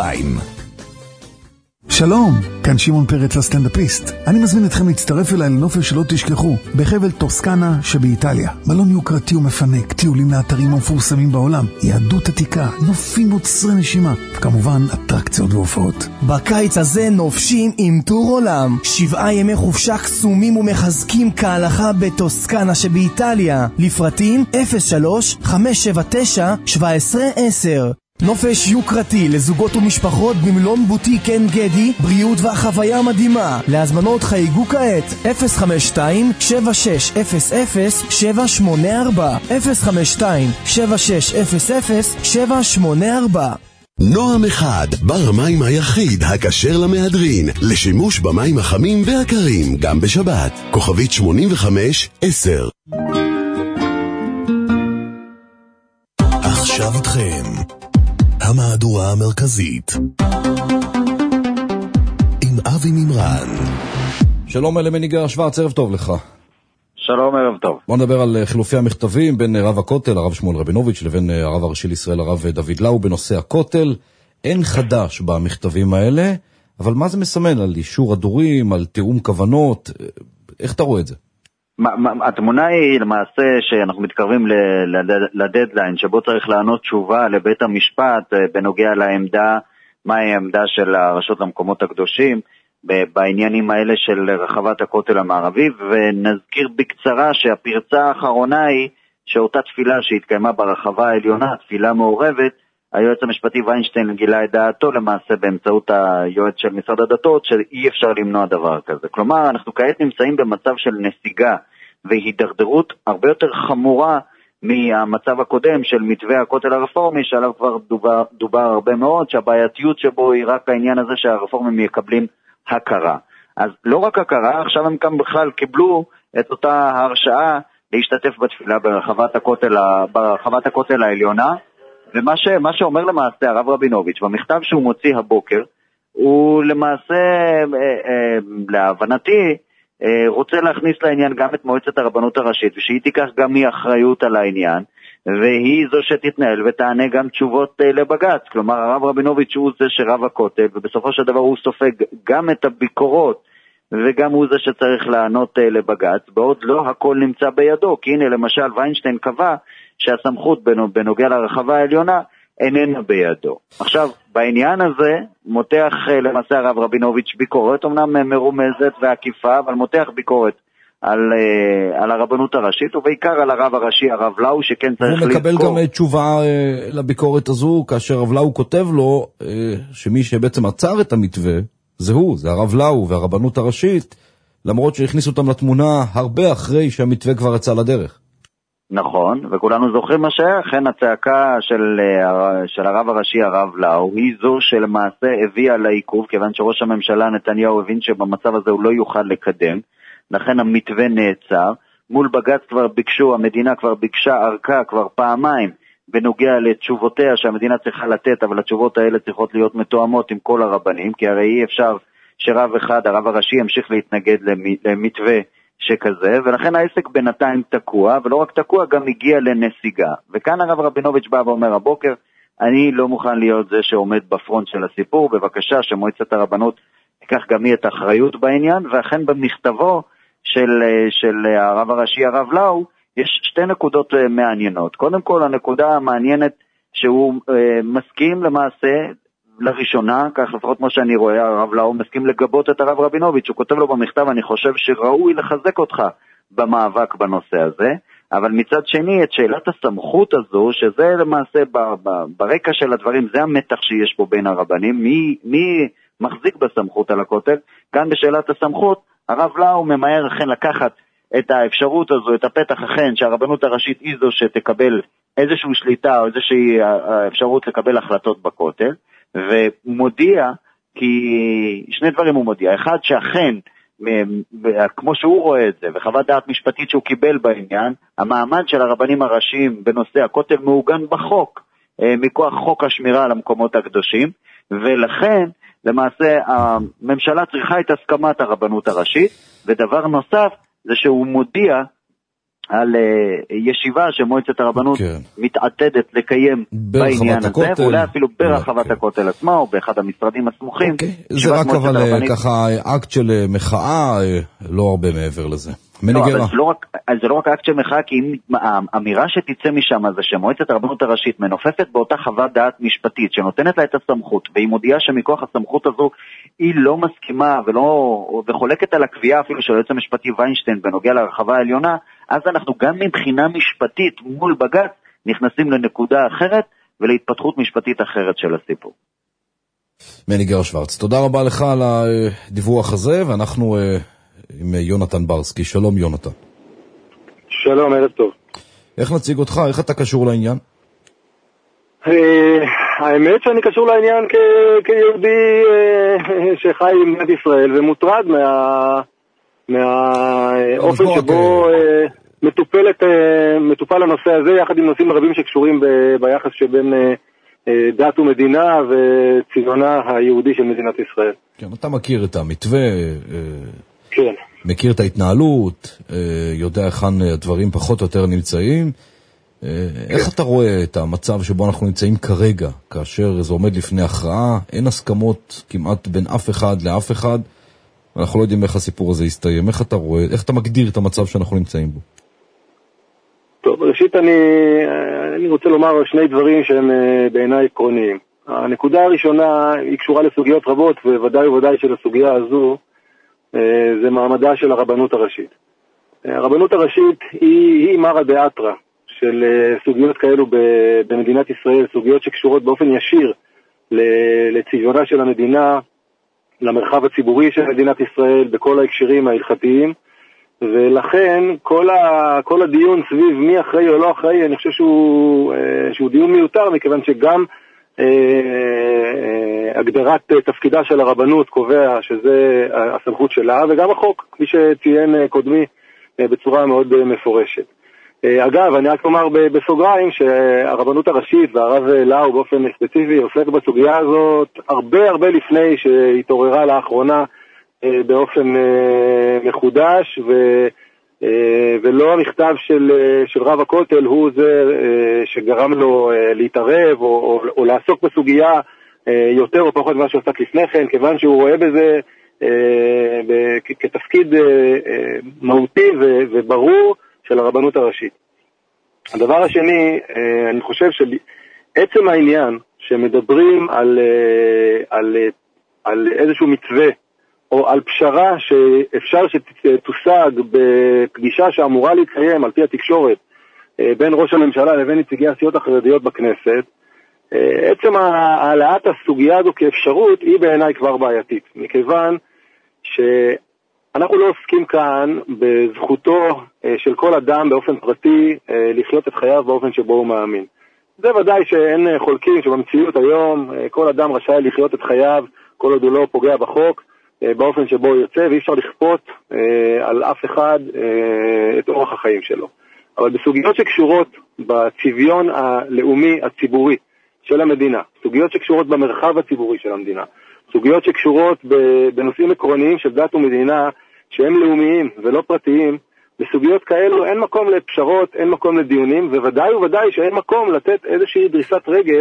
שלום, כאן שמעון פרץ הסטנדאפיסט. אני מזמין אתכם להצטרף אליי לנופש שלא תשכחו, בחבל טוסקנה שבאיטליה. מלון יוקרתי ומפנק, טיולים לאתרים המפורסמים בעולם, יהדות עתיקה, נופים מוצרי נשימה, וכמובן אטרקציות והופעות. בקיץ הזה נופשים עם טור עולם, 7 ימי חופשה קסומים ומחזקים כהלכה בטוסקנה שבאיטליה. לפרטים 03-579-1710. נופש יוקרתי לזוגות ומשפחות במלון בוטיק עין גדי, בריאות והחוויה מדהימה. להזמנות חייגו כעת 052-7600-784, 052-7600-784. נועם אחד, בר המים היחיד הכשר למהדרין, לשימוש במים החמים והקרים גם בשבת. כוכבית 8510. עכשיו איתכם המהדורה המרכזית עם אבי מימרן. שלום למניגר שוורץ, ערב טוב לך. שלום, ערב טוב. בוא נדבר על חילופי המכתבים בין רב הכותל, הרב שמואל רבינוביץ', לבין הרב הראשי לישראל, הרב דוד לאו, בנושא הכותל. אין חדש במכתבים האלה, אבל מה זה מסמן על אישור הדורים, על תיאום כוונות? איך אתה רואה את זה? התמונה היא למעשה שאנחנו מתקרבים לדדליין, שבו צריך לענות תשובה לבית המשפט בנוגע לעמדה, מהי העמדה של הרשות למקומות הקדושים, בעניינים האלה של רחבת הכותל המערבי. ונזכיר בקצרה שהפרצה האחרונה היא שאותה תפילה שהתקיימה ברחבה העליונה, תפילה מעורבת, היועץ המשפטי ויינשטיין גילה את דעתו למעשה באמצעות היועץ של משרד הדתות שאי אפשר למנוע דבר כזה. כלומר, אנחנו כעת נמצאים במצב של נסיגה והידרדרות הרבה יותר חמורה מהמצב הקודם של מתווה הכותל הרפורמי, שעליו כבר דובר הרבה מאוד, שהבעייתיות שבו היא רק העניין הזה שהרפורמים יקבלים הכרה. אז לא רק הכרה, עכשיו הם גם בכלל קיבלו את אותה הרשאה להשתתף בתפילה ברחבת הכותל העליונה. ומה שאומר למעשה הרב רבינוביץ' במכתב שהוא מוציא הבוקר, הוא למעשה, להבנתי, רוצה להכניס לעניין גם את מועצת הרבנות הראשית, ושהיא תיקח גם היא אחריות על העניין, והיא זו שתתנהל ותענה גם תשובות לבגץ. כלומר, הרב רבינוביץ' הוא זה שרב הכותל, ובסופו של דבר הוא סופג גם את הביקורות, וגם הוא זה שצריך לענות לבגץ, בעוד לא הכל נמצא בידו, כי הנה למשל ויינשטיין קבע שהסמכות בנוגע לרחבה העליונה איננה בידו. עכשיו, בעניין הזה מותח למעשה הרב רבינוביץ' ביקורת, אמנם מרומזת ועקיפה, אבל מותח ביקורת על הרבנות הראשית, ובעיקר על הרב הראשי, הרב לאו, שכן צריך לזכור. הוא מקבל גם תשובה לביקורת הזו, כאשר הרב לאו כותב לו שמי שבעצם עצר את המתווה, זה הרב לאו והרבנות הראשית, למרות שהכניסו אותם לתמונה הרבה אחרי שהמתווה כבר יצא לדרך. נכון, וכולנו זוכרים מה שאכן הצעקה של הרב הראשי, הרב לאו, היא זו שלמעשה הביאה לעיכוב, כיוון שראש הממשלה נתניהו הבין שבמצב הזה הוא לא יוכל לקדם, לכן המתווה נעצר. מול בג"ץ כבר ביקשו, המדינה כבר ביקשה ארכה כבר פעמיים, בנוגע לתשובותיה שהמדינה צריכה לתת, אבל התשובות האלה צריכות להיות מתואמות עם כל הרבנים, כי הרי אי אפשר שרב אחד, הרב הראשי, ימשיך להתנגד למתווה שכזה, ולכן העסק בינתיים תקוע, ולא רק תקוע, גם הגיע לנסיגה. וכאן הרב רבינוביץ' בא ואומר הבוקר, אני לא מוכן להיות זה שעומד בפרונט של הסיפור, בבקשה שמועצת הרבנות תיקח גם היא את האחריות בעניין, ואכן במכתבו של הרב הראשי, הרב לאו, יש שתי נקודות מעניינות. קודם כל, הנקודה המעניינת שהוא מסכים למעשה לראשונה, כך לפחות כמו שאני רואה, הרב לאו מסכים לגבות את הרב רבינוביץ'. הוא כותב לו במכתב, אני חושב שראוי לחזק אותך במאבק בנושא הזה, אבל מצד שני, את שאלת הסמכות הזו, שזה למעשה ברקע של הדברים, זה המתח שיש פה בין הרבנים, מי מחזיק בסמכות על הכותל. כאן בשאלת הסמכות, הרב לאו ממהר אכן לקחת את האפשרות הזו, את הפתח אכן שהרבנות הראשית היא זו שתקבל איזושהי שליטה או איזושהי אפשרות לקבל החלטות בכותל, ומודיע, כי שני דברים הוא מודיע, אחד שאכן, כמו שהוא רואה את זה, וחוות דעת משפטית שהוא קיבל בעניין, המעמד של הרבנים הראשיים בנושא הכותל מעוגן בחוק, מכוח חוק השמירה על המקומות הקדושים, ולכן למעשה הממשלה צריכה את הסכמת הרבנות הראשית, ודבר נוסף זה שהוא מודיע על ישיבה שמועצת הרבנות מתעתדת לקיים בעניין הזה, ואולי אפילו ברחבת הכותל עצמה, או באחד המשרדים הסמוכים. זה רק אבל ככה אקט של מחאה, לא הרבה מעבר לזה. זה לא רק אקט של מחאה, כי האמירה שתצא משם זה שמועצת הרבנות הראשית מנופפת באותה חוות דעת משפטית שנותנת לה את הסמכות, והיא מודיעה שמכוח הסמכות הזו היא לא מסכימה וחולקת על הקביעה אפילו של היועץ המשפטי ויינשטיין בנוגע לרחבה העליונה, אז אנחנו גם מבחינה משפטית מול בג"ץ נכנסים לנקודה אחרת ולהתפתחות משפטית אחרת של הסיפור. מניגר שוורץ, תודה רבה לך על הדיווח הזה, ואנחנו עם יונתן ברסקי. שלום יונתן. שלום, ערב טוב. איך נציג אותך? איך אתה קשור לעניין? האמת שאני קשור לעניין כיהודי שחי במדינת ישראל ומוטרד מהאופן שבו מטופל הנושא הזה יחד עם נושאים רבים שקשורים ביחס שבין דת ומדינה וציונה היהודי של מדינת ישראל. כן, אתה מכיר את המתווה, כן. מכיר את ההתנהלות, יודע היכן הדברים פחות או יותר נמצאים. איך אתה רואה את המצב שבו אנחנו נמצאים כרגע, כאשר זה עומד לפני הכרעה, אין הסכמות כמעט בין אף אחד לאף אחד, ואנחנו לא יודעים איך הסיפור הזה יסתיים. איך אתה רואה, איך אתה מגדיר את המצב שאנחנו נמצאים בו? טוב, ראשית אני רוצה לומר שני דברים שהם בעיניי עקרוניים. הנקודה הראשונה היא קשורה לסוגיות רבות, וודאי וודאי של הסוגיה הזו, זה מעמדה של הרבנות הראשית. הרבנות הראשית היא מרא דאתרא של סוגיות כאלו במדינת ישראל, סוגיות שקשורות באופן ישיר לצביונה של המדינה, למרחב הציבורי של מדינת ישראל, בכל ההקשרים ההלכתיים, ולכן כל הדיון סביב מי אחראי או לא אחראי, אני חושב שהוא דיון מיותר, מכיוון שגם הגדרת תפקידה של הרבנות קובע שזה הסמכות שלה, וגם החוק, כפי שציין קודמי בצורה מאוד מפורשת. אגב, אני רק אומר בסוגריים שהרבנות הראשית והרב לאו באופן ספציפי עוסק בסוגיה הזאת הרבה לפני שהתעוררה לאחרונה באופן מחודש, ולא המכתב של רב הכותל הוא זה שגרם לו להתערב או לעסוק בסוגיה יותר או פחות ממה שעסק לפני כן, כיוון שהוא רואה בזה כתפקיד מהותי וברור של הרבנות הראשית. הדבר השני, אני חושב שעצם העניין שמדברים על איזשהו מתווה או על פשרה שאפשר שתושג בפגישה שאמורה להתקיים על פי התקשורת בין ראש הממשלה לבין נציגי הסיעות החרדיות בכנסת, עצם העלאת הסוגיה הזו כאפשרות היא בעיניי כבר בעייתית, מכיוון שאנחנו לא עוסקים כאן בזכותו של כל אדם באופן פרטי לחיות את חייו באופן שבו הוא מאמין. זה ודאי שאין חולקים שבמציאות היום כל אדם רשאי לחיות את חייו כל עוד הוא לא פוגע בחוק באופן שבו הוא יוצא, ואי אפשר לכפות על אף אחד את אורח החיים שלו. אבל בסוגיות שקשורות בצביון הלאומי הציבורי של המדינה, סוגיות שקשורות במרחב הציבורי של המדינה, סוגיות שקשורות בנושאים עקרוניים של דת ומדינה שהם לאומיים ולא פרטיים, בסוגיות כאלו אין מקום לפשרות, אין מקום לדיונים, וודאי וודאי שאין מקום לתת איזושהי דריסת רגל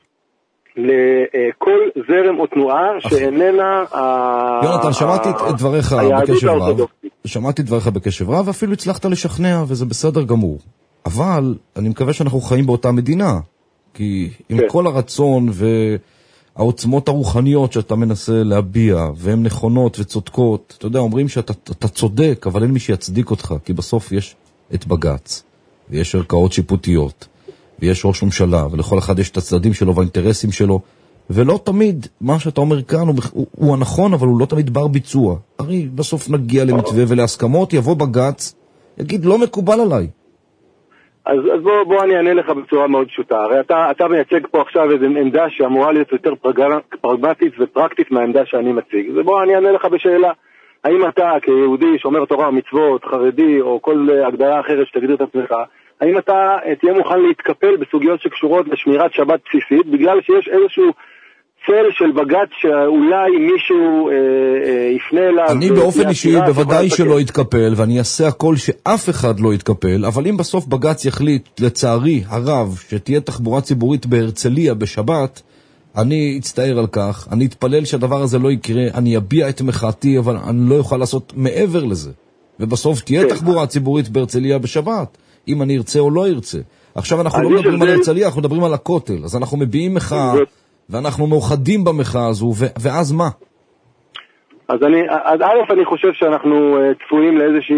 לכל זרם או תנועה שאיננה יונתן, שמעתי את דבריך בקשב רב, שמעתי את דבריך בקשב רב, ואפילו הצלחת לשכנע, וזה בסדר גמור. אבל אני מקווה שאנחנו חיים באותה מדינה, כי עם כל הרצון והעוצמות הרוחניות שאתה מנסה להביע, והן נכונות וצודקות, אתה יודע, אומרים שאתה צודק, אבל אין מי שיצדיק אותך, כי בסוף יש את בג"ץ, ויש ערכאות שיפוטיות, ויש ראש ממשלה, ולכל אחד יש את הצדדים שלו והאינטרסים שלו, ולא תמיד מה שאתה אומר כאן הוא הנכון, אבל הוא לא תמיד בר ביצוע. הרי בסוף נגיע למתווה ולהסכמות, יבוא בג"ץ, יגיד לא מקובל עליי. אז בוא אני אענה לך בצורה מאוד פשוטה. הרי אתה מייצג פה עכשיו איזו עמדה שאמורה להיות יותר פרגמטית ופרקטית מהעמדה שאני מציג. ובוא אני אענה לך בשאלה, האם אתה כיהודי שומר תורה, מצוות, חרדי או כל הגדרה אחרת שתגדיר את עצמך, האם אתה תהיה מוכן להתקפל בסוגיות שקשורות לשמירת שבת בסיסית, בגלל שיש איזשהו צל של בג"ץ שאולי מישהו יפנה אליו? אני באופן אישי בוודאי שלא יתקפל, ואני אעשה הכל שאף אחד לא יתקפל, אבל אם בסוף בג"ץ יחליט, לצערי הרב, שתהיה תחבורה ציבורית בהרצליה בשבת, אני אצטער על כך, אני אתפלל שהדבר הזה לא יקרה, אני אביע את מחאתי, אבל אני לא אוכל לעשות מעבר לזה. ובסוף תהיה תחבורה ציבורית בהרצליה בשבת, אם אני ארצה או לא ארצה. עכשיו אנחנו לא מדברים על הרצליה, אנחנו מדברים על הכותל, אז אנחנו מביעים מחאה, ואנחנו מאוחדים במחאה הזו, ואז מה? אז א', אני חושב שאנחנו צפויים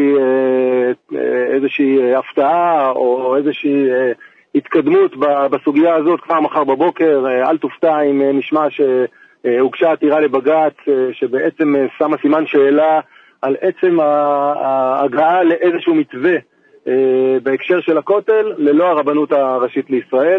לאיזושהי הפתעה, או איזושהי התקדמות בסוגיה הזאת כבר מחר בבוקר. אל תופתע אם נשמע שהוגשה עתירה לבג"ץ, שבעצם שמה סימן שאלה על עצם ההגעה לאיזשהו מתווה בהקשר של הכותל, ללא הרבנות הראשית לישראל.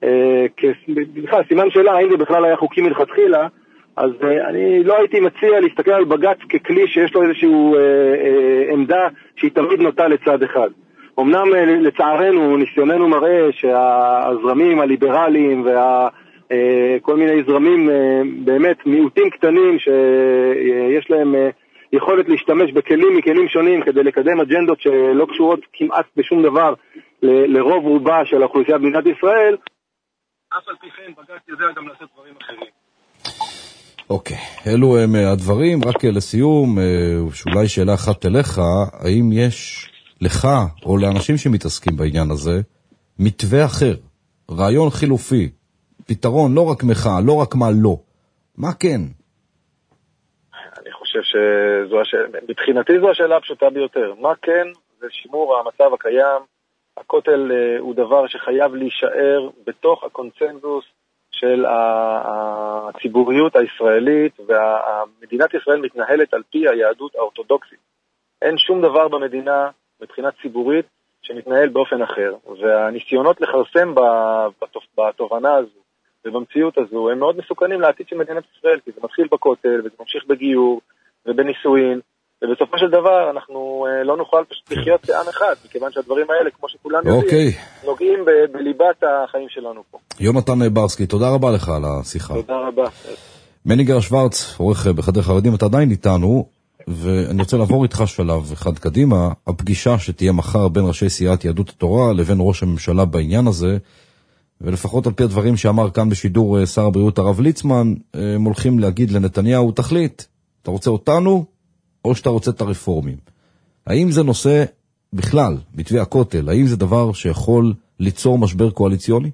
סימן שאלה, האם זה בכלל היה חוקי מלכתחילה, אז אני לא הייתי מציע להסתכל על בג"ץ ככלי שיש לו איזושהי עמדה שהיא תמיד נוטה לצד אחד. אמנם לצערנו, ניסיוננו מראה שהזרמים הליברליים כל מיני זרמים, באמת מיעוטים קטנים שיש להם יכולת להשתמש מכלים שונים כדי לקדם אג'נדות שלא קשורות כמעט בשום דבר לרוב רובה של האוכלוסייה במדינת ישראל. אף על פי כן בג"ץ יודע גם לעשות דברים אחרים. אוקיי, אלו הם הדברים. רק לסיום, שאולי שאלה אחת אליך, האם יש לך או לאנשים שמתעסקים בעניין הזה מתווה אחר, רעיון חילופי, פתרון, לא רק מחאה, לא רק מה לא, מה כן? אני חושב מבחינתי זו השאלה הפשוטה ביותר. מה כן? זה שימור המצב הקיים. הכותל הוא דבר שחייב להישאר בתוך הקונצנזוס של הציבוריות הישראלית, ומדינת ישראל מתנהלת על פי היהדות האורתודוקסית. אין שום דבר במדינה מבחינת ציבורית שמתנהל באופן אחר, והניסיונות לחרסם בתובנה הזו ובמציאות הזו הם מאוד מסוכנים לעתיד של מדינת ישראל, כי זה מתחיל בכותל וזה ממשיך בגיור ובנישואין, ובסופו של דבר אנחנו לא נוכל פשוט לחיות כעם אחד, מכיוון שהדברים האלה, כמו שכולם יודעים, נוגעים בליבת החיים שלנו פה. יונתן ברסקי, תודה רבה לך על השיחה. תודה רבה. מניגר שוורץ, עורך בחדר חרדים, אתה עדיין איתנו, ואני רוצה לעבור איתך שלב אחד קדימה, הפגישה שתהיה מחר בין ראשי סיעת יהדות התורה לבין ראש הממשלה בעניין הזה, ולפחות על פי הדברים שאמר כאן בשידור שר הבריאות הרב ליצמן, הם הולכים להגיד לנתניהו, תחליט, אתה רוצה אותנו או שאתה רוצה את הרפורמים? האם זה נושא בכלל, מתווה הכותל, האם זה דבר שיכול ליצור משבר קואליציוני?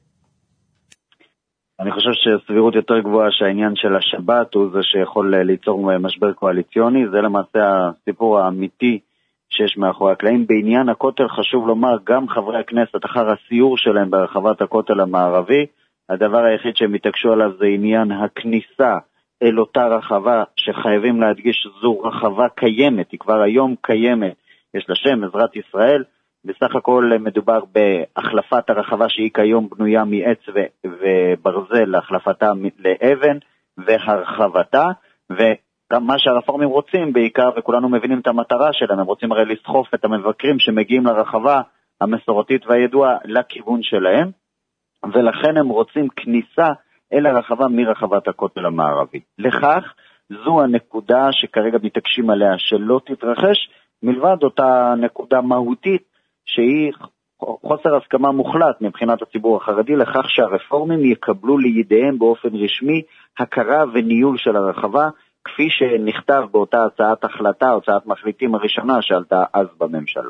אני חושב שסבירות יותר גבוהה שהעניין של השבת הוא זה שיכול ליצור משבר קואליציוני. זה למעשה הסיפור האמיתי שיש מאחורי הקלעים. בעניין הכותל חשוב לומר, גם חברי הכנסת אחר הסיור שלהם ברחבת הכותל המערבי, הדבר היחיד שהם התעקשו עליו זה עניין הכניסה אל אותה רחבה, שחייבים להדגיש זו רחבה קיימת, היא כבר היום קיימת, יש לה שם, עזרת ישראל. בסך הכל מדובר בהחלפת הרחבה שהיא כיום בנויה מעץ וברזל, להחלפתה לאבן והרחבתה, וגם מה שהרפורמים רוצים בעיקר, וכולנו מבינים את המטרה שלהם, הם רוצים הרי לסחוף את המבקרים שמגיעים לרחבה המסורתית והידועה לכיוון שלהם, ולכן הם רוצים כניסה אל הרחבה מרחבת הכותל המערבי. לכך, זו הנקודה שכרגע מתעקשים עליה שלא תתרחש, מלבד אותה נקודה מהותית, שהיא חוסר הסכמה מוחלט מבחינת הציבור החרדי, לכך שהרפורמים יקבלו לידיהם באופן רשמי הכרה וניהול של הרחבה, כפי שנכתב באותה הצעת החלטה, הצעת מחליטים הראשונה שעלתה אז בממשלה.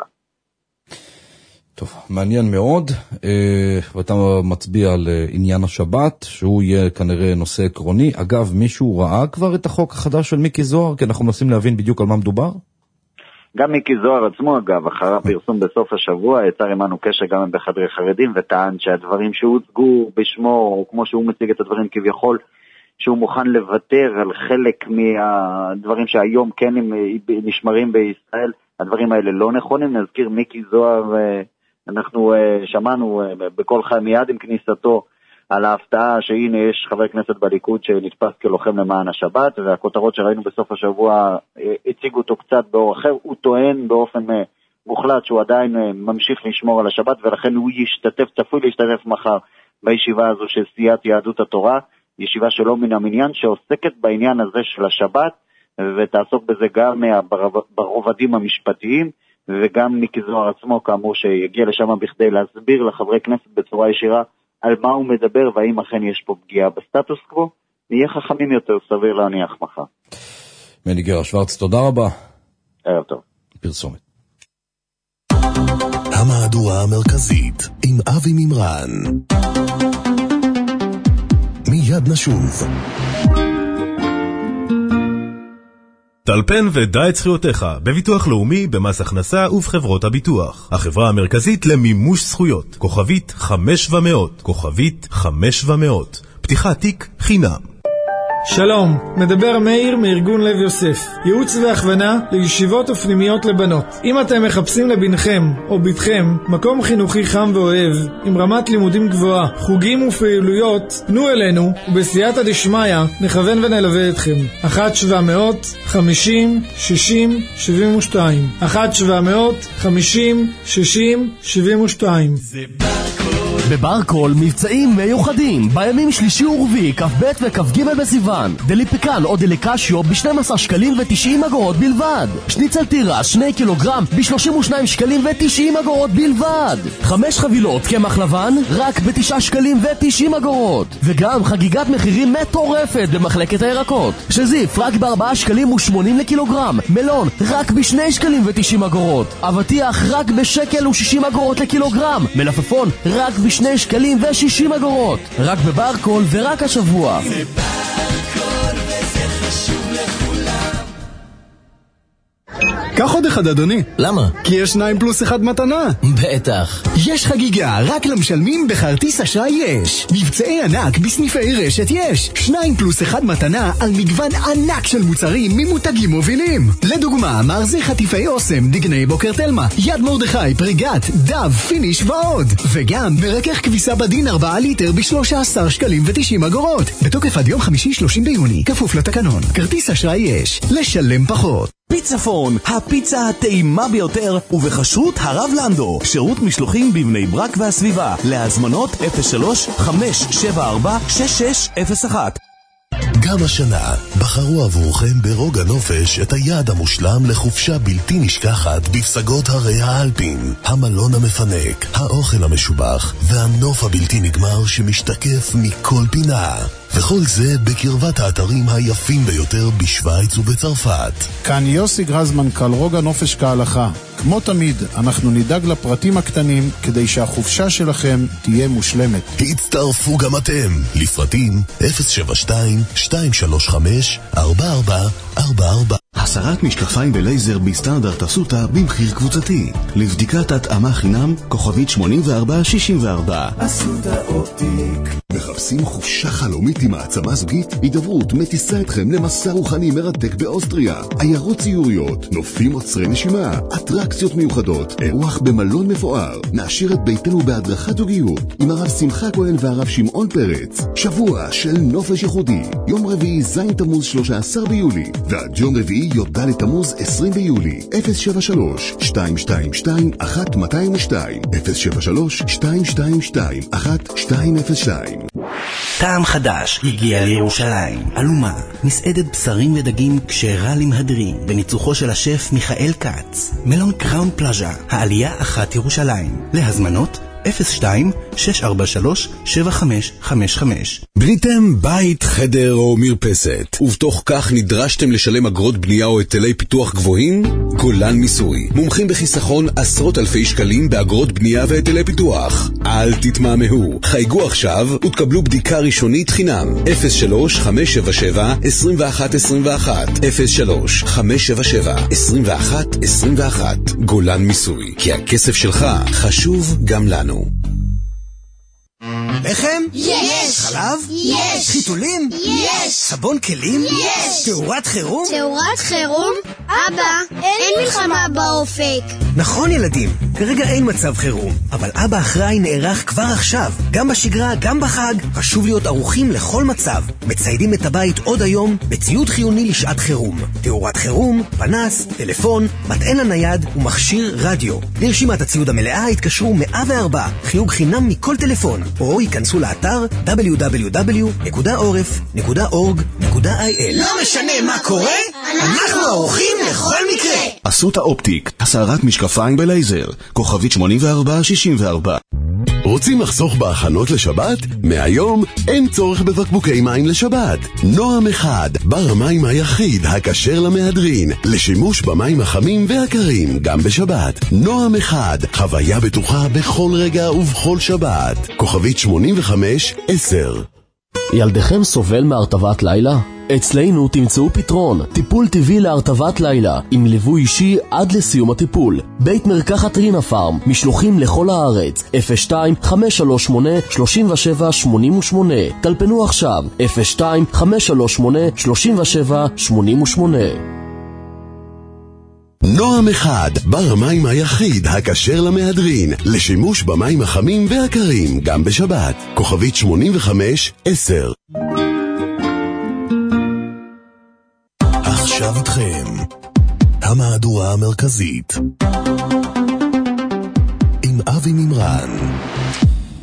טוב, מעניין מאוד, ואתה מצביע על עניין השבת, שהוא יהיה כנראה נושא עקרוני. אגב, מישהו ראה כבר את החוק החדש של מיקי זוהר? כי אנחנו מנסים להבין בדיוק על מה מדובר. גם מיקי זוהר עצמו, אגב, אחר הפרסום בסוף השבוע, יצר עמנו קשר גם בחדרי חרדים, וטען שהדברים שהוצגו בשמו, או כמו שהוא מציג את הדברים כביכול, שהוא מוכן לוותר על חלק מהדברים שהיום כן נשמרים בישראל, הדברים האלה לא נכונים. נזכיר, מיקי זוהר, אנחנו שמענו בכל חי מיד עם כניסתו, על ההפתעה שהנה יש חבר כנסת בליכוד שנתפס כלוחם למען השבת, והכותרות שראינו בסוף השבוע הציגו אותו קצת באור אחר. הוא טוען באופן מוחלט שהוא עדיין ממשיך לשמור על השבת, ולכן הוא צפוי להשתתף מחר בישיבה הזו של סיעת יהדות התורה, ישיבה שלא מן המניין, שעוסקת בעניין הזה של השבת, ותעסוק בזה גם ברובדים המשפטיים, וגם מיקי זוהר עצמו כאמור שיגיע לשם בכדי להסביר לחברי כנסת בצורה ישירה על מה הוא מדבר, והאם אכן יש פה פגיעה בסטטוס קוו. נהיה חכמים יותר, סביר להניח מחר. מניגר שוורץ, תודה רבה. ערב טוב. פרסומת. המהדורה המרכזית עם אבי מימרן. מיד נשוב. טלפן ודע את זכויותיך בביטוח לאומי, במס הכנסה ובחברות הביטוח. החברה המרכזית למימוש זכויות, כוכבית 500, כוכבית 500. פתיחת תיק חינם. שלום, מדבר מאיר מארגון לב יוסף, ייעוץ והכוונה לישיבות ופנימיות לבנות. אם אתם מחפשים לבנכם או בתכם מקום חינוכי חם ואוהב עם רמת לימודים גבוהה, חוגים ופעילויות, פנו אלינו ובסייעתא דשמיא נכוון ונלווה אתכם. 1-700-50-60-72 1-700-50-60-72. זה בא בברקול מבצעים מיוחדים בימים שלישי ורביעי, כ"ב וכ"ג בסיוון. דליפיקן או דליקשיו ב-12 שקלים ו90 אגורות בלבד. שניצל טירה 2 קילוגרם ב-32 שקלים ו90 אגורות בלבד. 5 חבילות קמח לבן רק ב9 שקלים ו90 אגורות. וגם חגיגת מחירים מטורפת במחלקת הירקות. שזיף רק ב4 שקלים ו80 לקילוגרם. מלון רק ב2 שקלים ו90 אגורות. אבטיח רק בשקל ו60 אגורות לקילוגרם. מלפפון רק ב2 שקלים ו60 אגורות. רק בברקול ורק השבוע. זה ברקול וזה חשוב לכולם. קח עוד אחד אדוני. למה? כי יש 2+1 מתנה. בטח. יש חגיגה רק למשלמים בכרטיס אשראי יש. מבצעי ענק בסניפי רשת יש. 2+1 מתנה על מגוון ענק של מוצרים ממותגים מובילים. לדוגמה, מארזי חטיפי אוסם, דגני בוקר תלמה, יד מרדכי, פריגת, דב, פיניש ועוד. וגם מרכך כביסה בדין 4 ליטר ב13 שקלים ו90 אגורות. בתוקף עד יום חמישי 30 ביוני. כפוף לתקנון. כרטיס אשראי יש. לשלם פחות. פיצפון, הפיצה הטעימה ביותר, ובחשרות הרב לנדו. שירות משלוחים בבני ברק והסביבה. להזמנות 03-574-6601. גם השנה בחרו עבורכם ברוגע נופש את היעד המושלם לחופשה בלתי נשכחת בפסגות הרי האלפין, המלון המפנק, האוכל המשובח והנוף הבלתי נגמר שמשתקף מכל פינה. וכל זה בקרבת האתרים היפים ביותר בשוויץ ובצרפת. כאן יוסי גרז, מנכ"ל רוגע נופש כהלכה. כמו תמיד, אנחנו נדאג לפרטים הקטנים כדי שהחופשה שלכם תהיה מושלמת. הצטרפו גם אתם. לפרטים 072-235-4444. הסרת משקפיים בלייזר בסטנדרט אסותא במחיר קבוצתי. לבדיקת התאמה חינם, כוכבית 8464. אסותא אופטיק. מחפשים חופשה חלומית עם העצמה זוגית? הידברות מטיסה אתכם למסע רוחני מרתק באוסטריה. עיירות ציוריות, נופים עוצרי נשימה, אטרקציות מיוחדות, אירוח במלון מפואר. נאשר את ביתנו בהדרכת זוגיות עם הרב שמחה כהן והרב שמעון פרץ. שבוע של נופש ייחודי. יום רביעי ז' תמוז 13 ביולי ועד יום רביעי י"ד תמוז 20 ביולי. 073-222-1202 073-222-1202. טעם חדש הגיע לירושלים. אלומה, מסעדת בשרים ודגים כשרה למהדרין בניצוחו של השף מיכאל קץ. מלון קראון פלאז'ה, העלייה 1 ירושלים. להזמנות 02-643-7555. בניתם בית, חדר או מרפסת, ובתוך כך נדרשתם לשלם אגרות בנייה או היטלי פיתוח גבוהים? גולן מיסוי, מומחים בחיסכון עשרות אלפי שקלים באגרות בנייה והיטלי פיתוח. אל תתמהמו, חייגו עכשיו ותקבלו בדיקה ראשונית חינם. 03-577-2121 03-577-2121. גולן מיסוי, כי הכסף שלך חשוב גם לנו. לחם? יש! חלב? יש! חיתולים? יש! סבון כלים? יש! תאורת חירום? תאורת חירום? אבא, אין מלחמה באופק. נכון ילדים, כרגע אין מצב חירום, אבל אבא אחראי נערך כבר עכשיו. גם בשגרה, גם בחג, חשוב להיות ערוכים לכל מצב. מציידים את הבית עוד היום בציוד חיוני לשעת חירום. תאורת חירום, פנס, טלפון, מטען הנייד ומכשיר רדיו. לרשימת הציוד המלאה התקשרו 104, חיוג חינם מכל טלפון, או ייכנסו לאתר www.orf.org.il. לא משנה מה קורה, אנחנו ערוכים לכל מקרה. אסותא אופטיק, הסרת משקפיים בלייזר, כוכבית 8464. רוצים לחסוך בהכנות לשבת? מהיום אין צורך בבקבוקי מים לשבת. נועם אחד, בר המים היחיד הכשר למהדרין, לשימוש במים החמים והקרים גם בשבת. נועם אחד, חוויה בטוחה בכל רגע ובכל שבת. כוכבית 8510. ילדכם סובל מהרטבת לילה? אצלנו תמצאו פתרון, טיפול טבעי להרטבת לילה, עם ליווי אישי עד לסיום הטיפול. בית מרקחת רינה פארם, משלוחים לכל הארץ, 02-538-3788. טלפנו עכשיו, 02-538-3788. נועם אחד, בר המים היחיד הכשר למהדרין, לשימוש במים החמים והקרים גם בשבת. כוכבית 8510. עכשיו איתכם המהדורה המרכזית עם אבי מימרן.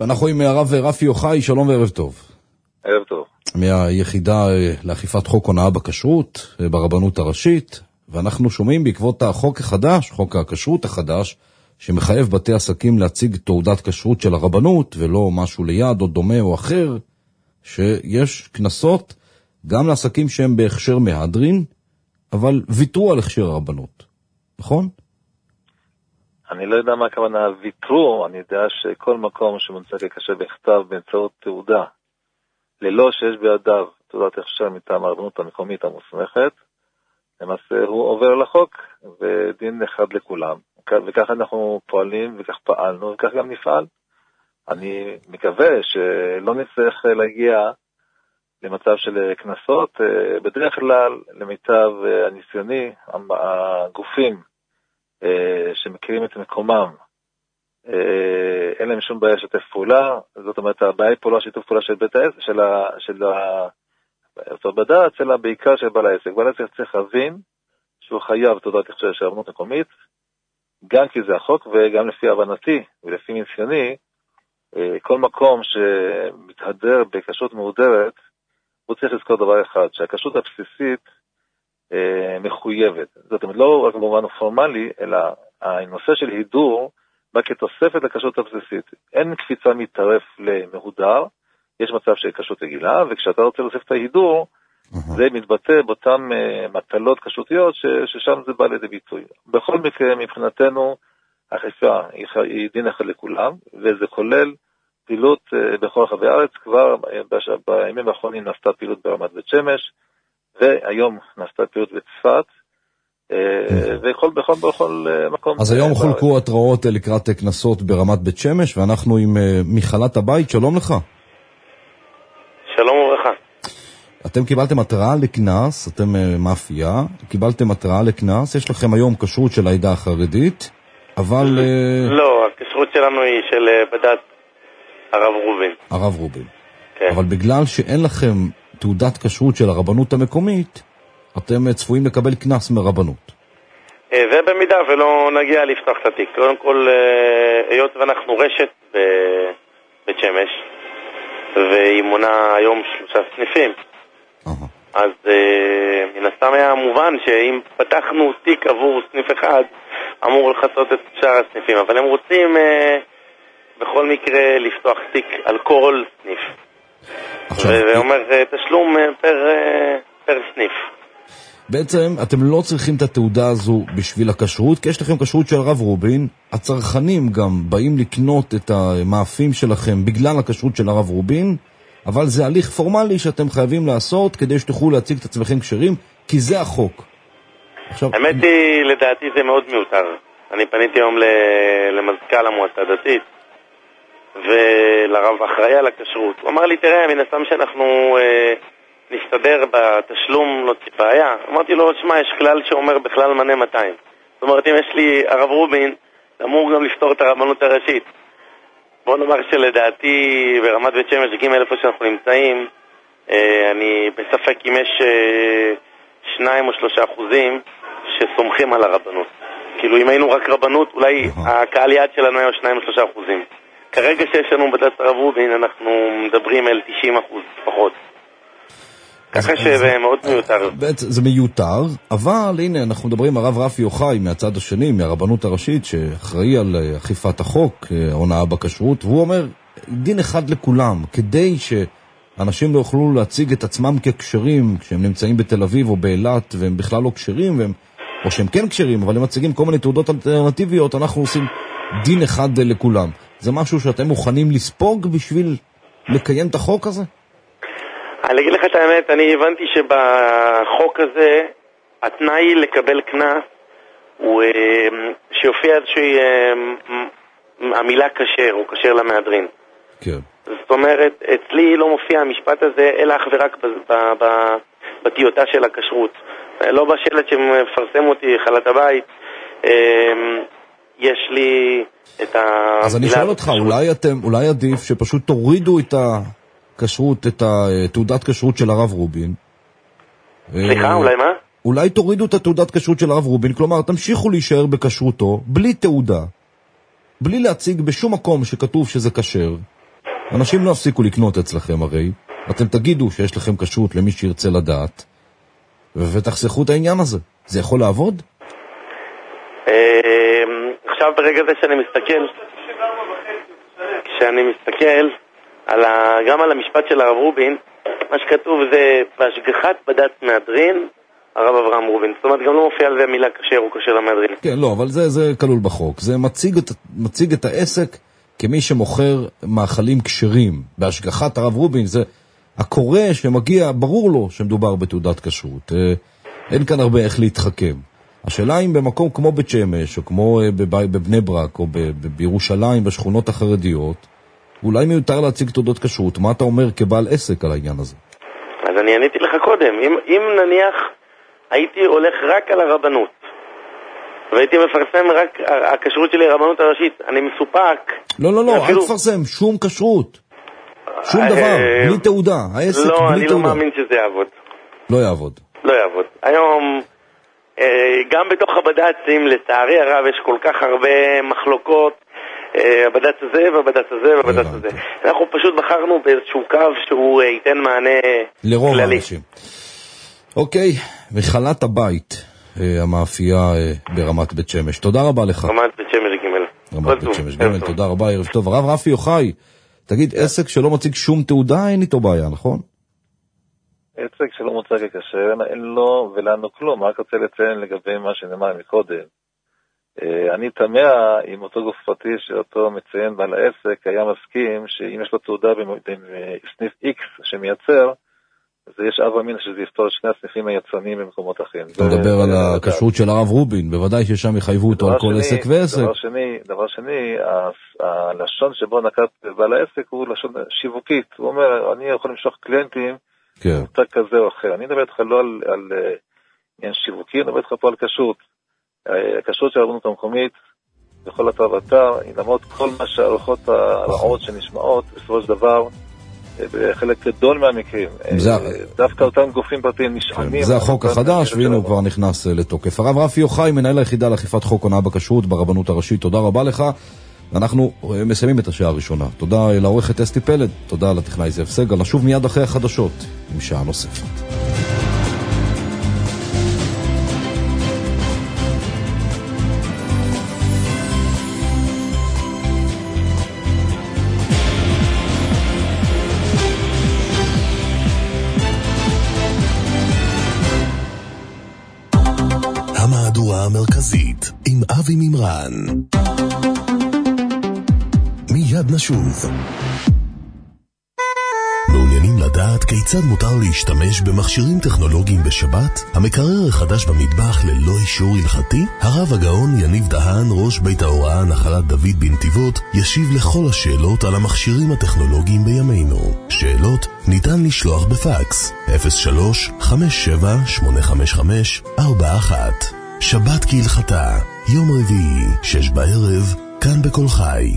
אנחנו עם הרב רפי יוחאי, שלום וערב טוב. ערב טוב. מהיחידה לאכיפת חוק הונאה בכשרות ברבנות הראשית, ואנחנו שומעים בעקבות החוק החדש, חוק הכשרות החדש, שמחייב בתי עסקים להציג תעודת כשרות של הרבנות, ולא משהו ליד או דומה או אחר, שיש כנסות גם לעסקים שהם בהכשר מהדרין, אבל ויתרו על הכשר הרבנות, נכון? אני לא יודע מה הכוונה ויתרו, אני יודע שכל מקום שמונצח ככשר בכתב באמצעות תעודה, ללא שיש בידיו תעודת הכשר מטעם הרבנות המקומית המוסמכת, למעשה הוא עובר לחוק, ודין אחד לכולם. וכך אנחנו פועלים, וכך פעלנו, וכך גם נפעל. אני מקווה שלא נצטרך להגיע למצב של כנסות. בדרך כלל, למיטב הניסיוני, הגופים שמכירים את מקומם, אין להם שום בעיה לשתף פעולה. זאת אומרת, הבעיה היא פה לא שיתוף פעולה של בית העסק, של אותו בדעת, אלא בעיקר של בעל העסק. בעל העסק צריך להבין שהוא חייב תעודת הכשר של הרבנות המקומית, גם כי זה החוק וגם לפי הבנתי ולפי ניסיוני, כל מקום שמתהדר בכשרות מהודרת, הוא צריך לזכור דבר אחד, שהכשרות הבסיסית מחויבת. זאת אומרת, לא רק במובן הפורמלי, אלא הנושא של הידור בא כתוספת לכשרות הבסיסית. אין קפיצה מתערף למהודר, יש מצב של כשרות רגילה, וכשאתה רוצה להוסיף את ההידור, זה מתבטא באותן מטלות כשרותיות ששם זה בא לידי ביטוי. בכל מקרה, מבחינתנו, האכיפה היא דין אחד לכולם, וזה כולל פעילות בכל רחבי הארץ. כבר בימים האחרונים נעשתה פעילות ברמת בית שמש, והיום נעשתה פעילות בצפת, בכל מקום. אז היום חולקו התראות לקראת כנסות ברמת בית שמש, ואנחנו עם מחלת הבית. שלום לך. שלום וברכה. אתם קיבלתם התראה לכנס, אתם מאפייה, קיבלתם התראה לכנס, יש לכם היום כשרות של העדה החרדית, אבל... לא, הכשרות שלנו היא של בדת הרב רובין. הרב רובין. כן. אבל בגלל שאין לכם תעודת כשרות של הרבנות המקומית, אתם צפויים לקבל כנס מרבנות. זה במידה ולא נגיע לפתוח את התיק. קודם כל, היות ואנחנו רשת בבית שמש, והיא מונה היום 3 סניפים. אז מן הסתם היה מובן שאם פתחנו תיק עבור סניף אחד, אמור לחצות את שאר הסניפים. אבל הם רוצים בכל מקרה לפתוח תיק על כל סניף. ואומר תשלום פר סניף. בעצם אתם לא צריכים את התעודה הזו בשביל הכשרות, כי יש לכם כשרות של הרב רובין, הצרכנים גם באים לקנות את המאפים שלכם בגלל הכשרות של הרב רובין, אבל זה הליך פורמלי שאתם חייבים לעשות כדי שתוכלו להציג את עצמכם כשרים, כי זה החוק. האמת היא, לדעתי זה מאוד מיותר. אני פניתי היום למזכ"ל המועצה הדתית ולרב האחראי על הכשרות. הוא אמר לי, תראה, מן הסתם שאנחנו נסתדר בתשלום, לא תהיה בעיה. אמרתי לו, שמע, יש כלל שאומר בכלל מנה 200. זאת אומרת, אם יש לי הרב רובין, אמור גם לפתור את הרבנות הראשית. בוא נאמר שלדעתי ברמת בית שמש, ג' איפה שאנחנו נמצאים, אני בספק אם יש 2 או 3% שסומכים על הרבנות. כאילו אם היינו רק רבנות, אולי הקהל יעד שלנו היה 2 או 3%. כרגע שיש לנו בדת הרב רובין, אנחנו מדברים על 90% פחות. ככה שזה מאוד מיותר. זה מיותר, אבל הנה אנחנו מדברים הרב רפי יוחאי מהצד השני, מהרבנות הראשית שאחראי על אכיפת החוק, הונאה בכשרות, והוא אומר דין אחד לכולם, כדי שאנשים לא יוכלו להציג את עצמם ככשרים כשהם נמצאים בתל אביב או באילת והם בכלל לא כשרים, או שהם כן כשרים אבל הם מציגים כל מיני תעודות אלטרנטיביות, אנחנו עושים דין אחד לכולם. זה משהו שאתם מוכנים לספוג בשביל לקיים את החוק הזה? אני אגיד לך את האמת, אני הבנתי שבחוק הזה התנאי לקבל קנס הוא שיופיע איזושהי המילה כשר או כשר למהדרין. כן. זאת אומרת, אצלי לא מופיע המשפט הזה אלא אך ורק בטיוטה של הכשרות. לא בשלט שמפרסם אותי חלת הבית, יש לי את המילה... אז אני שואל אותך, אולי עדיף שפשוט תורידו את הכשרות, את התעודת כשרות של הרב רובין. סליחה, אולי מה? אולי תורידו את התעודת כשרות של הרב רובין, כלומר תמשיכו להישאר בכשרותו, בלי תעודה, בלי להציג בשום מקום שכתוב שזה כשר, אנשים לא הפסיקו לקנות אצלכם הרי. אתם תגידו שיש לכם כשרות למי שירצה לדעת, ותחסכו את העניין הזה. זה יכול לעבוד? עכשיו ברגע זה כשאני מסתכל גם על המשפט של הרב רובין, מה שכתוב זה בהשגחת בד"ץ מהדרין הרב אברהם רובין. זאת אומרת, גם לא מופיע על זה מילה כשר או כשר למהדרין. כן, לא, אבל זה כלול בחוק. זה מציג את העסק כמי שמוכר מאכלים כשרים. בהשגחת הרב רובין זה הקורא שמגיע, ברור לו שמדובר בתעודת כשרות. אין כאן הרבה איך להתחכם. השאלה אם במקום כמו בית שמש, או כמו בבני ברק, או בירושלים, בשכונות החרדיות, אולי מיותר להציג תעודות כשרות. מה אתה אומר כבעל עסק על העניין הזה? אז אני עניתי לך קודם. אם נניח הייתי הולך רק על הרבנות, והייתי מפרסם רק הכשרות שלי הרבנות הראשית, אני מסופק. לא, אל תפרסם שום כשרות. שום דבר, בלי תעודה. העסק בלי תעודה. לא, אני לא מאמין שזה יעבוד. לא יעבוד. לא יעבוד. היום, גם בתוך הבד"צים, לצערי הרב, יש כל כך הרבה מחלוקות, הבד"ץ הזה והבד"ץ הזה והבד"ץ הזה. אנחנו פשוט בחרנו באיזשהו קו שהוא ייתן מענה לרוב כללי. האנשים. אוקיי, מחלת הבית, המאפייה ברמת בית שמש. תודה רבה לך. רמת בית שמש ג'. רמת בית שמש ג', תודה רבה, ערב טוב. הרב רפי יוחאי, תגיד, עסק שלא מציג שום תעודה, אין איתו בעיה, נכון? עסק שלא מוצג ככשר, אין לו ולנו כלום. רק רוצה לציין לגבי מה שנאמר מקודם. אני תמה אם אותו גוף פרטי שאותו מציין בעל העסק היה מסכים שאם יש לו תעודה בסניף X שמייצר, אז יש אב אמין שזה יפתור את שני הסניפים היצרניים במקומות אחרים. אתה מדבר על הכשרות של הרב רובין, בוודאי ששם יחייבו אותו על כל עסק ועסק. דבר שני, הלשון שבו נקט בעל העסק הוא לשון שיווקית. הוא אומר, אני יכול למשוך קליינטים מותג כזה או אחר. אני מדבר איתך לא על עניין שיווקי, אני מדבר איתך פה על כשרות. הכשרות של הרבנות המקומית, בכל אתר ואתר, למרות כל מה שהערכות הרעות שנשמעות, בסופו של דבר, בחלק גדול מהמקרים, דווקא אותם גופים פרטיים נשענים. זה החוק החדש, והנה הוא כבר נכנס לתוקף. הרב רפי יוחאי, מנהל היחידה לאכיפת חוק הונאה בכשרות ברבנות הראשית, תודה רבה לך. אנחנו מסיימים את השעה הראשונה. תודה לעורכת אסתי פלד, תודה לטכנאי זאב סגל. נשוב מיד אחרי החדשות עם שעה נוספת. המהדורה המרכזית עם אבי ממרן. מיד נשוב. מעוניינים לדעת כיצד מותר להשתמש במכשירים טכנולוגיים בשבת? המקרר החדש במטבח ללא אישור הלכתי? הרב הגאון יניב דהן, ראש בית ההוראה נחלת דוד בנתיבות, ישיב לכל השאלות על המכשירים הטכנולוגיים בימינו. שאלות ניתן לשלוח בפקס 03-57-855-41. שבת כהלכתה, יום רביעי, 6 בערב, כאן בכל חי.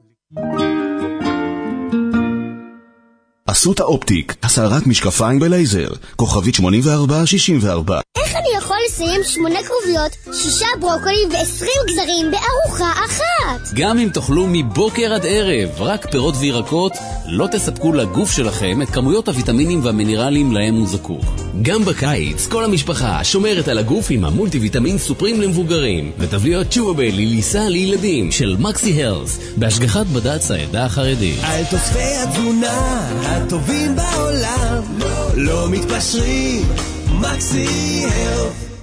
אסותא אופטיק, הסערת משקפיים בלייזר, כוכבית 8464. איך אני יכול לסיים 8 כרוביות, 6 ברוקולים ו20 גזרים בארוחה אחת? גם אם תאכלו מבוקר עד ערב רק פירות וירקות, לא תספקו לגוף שלכם את כמויות הוויטמינים והמינרלים להם הוא זקוק. גם בקיץ, כל המשפחה שומרת על הגוף עם המולטי ויטמין סופרים למבוגרים, ותבליות צ'ובבל ליליסה לילדים של מקסי הלס, בהשגחת בד"ץ העדה החרדית. על תוספי התזונה הטובים בעולם, לא מתפשרים, מקסי הלס.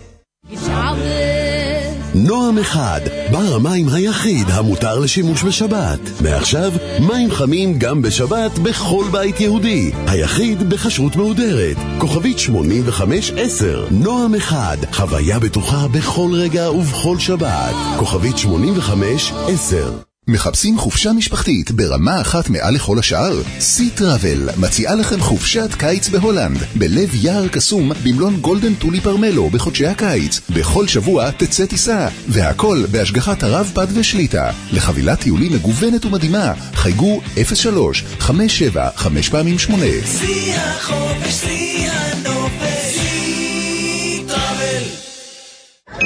נועם אחד, בר המים היחיד המותר לשימוש בשבת. מעכשיו, מים חמים גם בשבת בכל בית יהודי. היחיד בכשרות מהודרת. כוכבית 8510. נועם אחד, חוויה בטוחה בכל רגע ובכל שבת. כוכבית 8510. מחפשים חופשה משפחתית ברמה אחת מעל לכל השאר? סי טראבל מציעה לכם חופשת קיץ בהולנד, בלב יער קסום במלון גולדן טולי פרמלו בחודשי הקיץ. בכל שבוע תצא טיסה, והכל בהשגחת הרב פד ושליטה. לחבילת טיולים מגוונת ומדהימה, חייגו 03-57-5x8. סי החופש, סי הנופש, סי טראבל.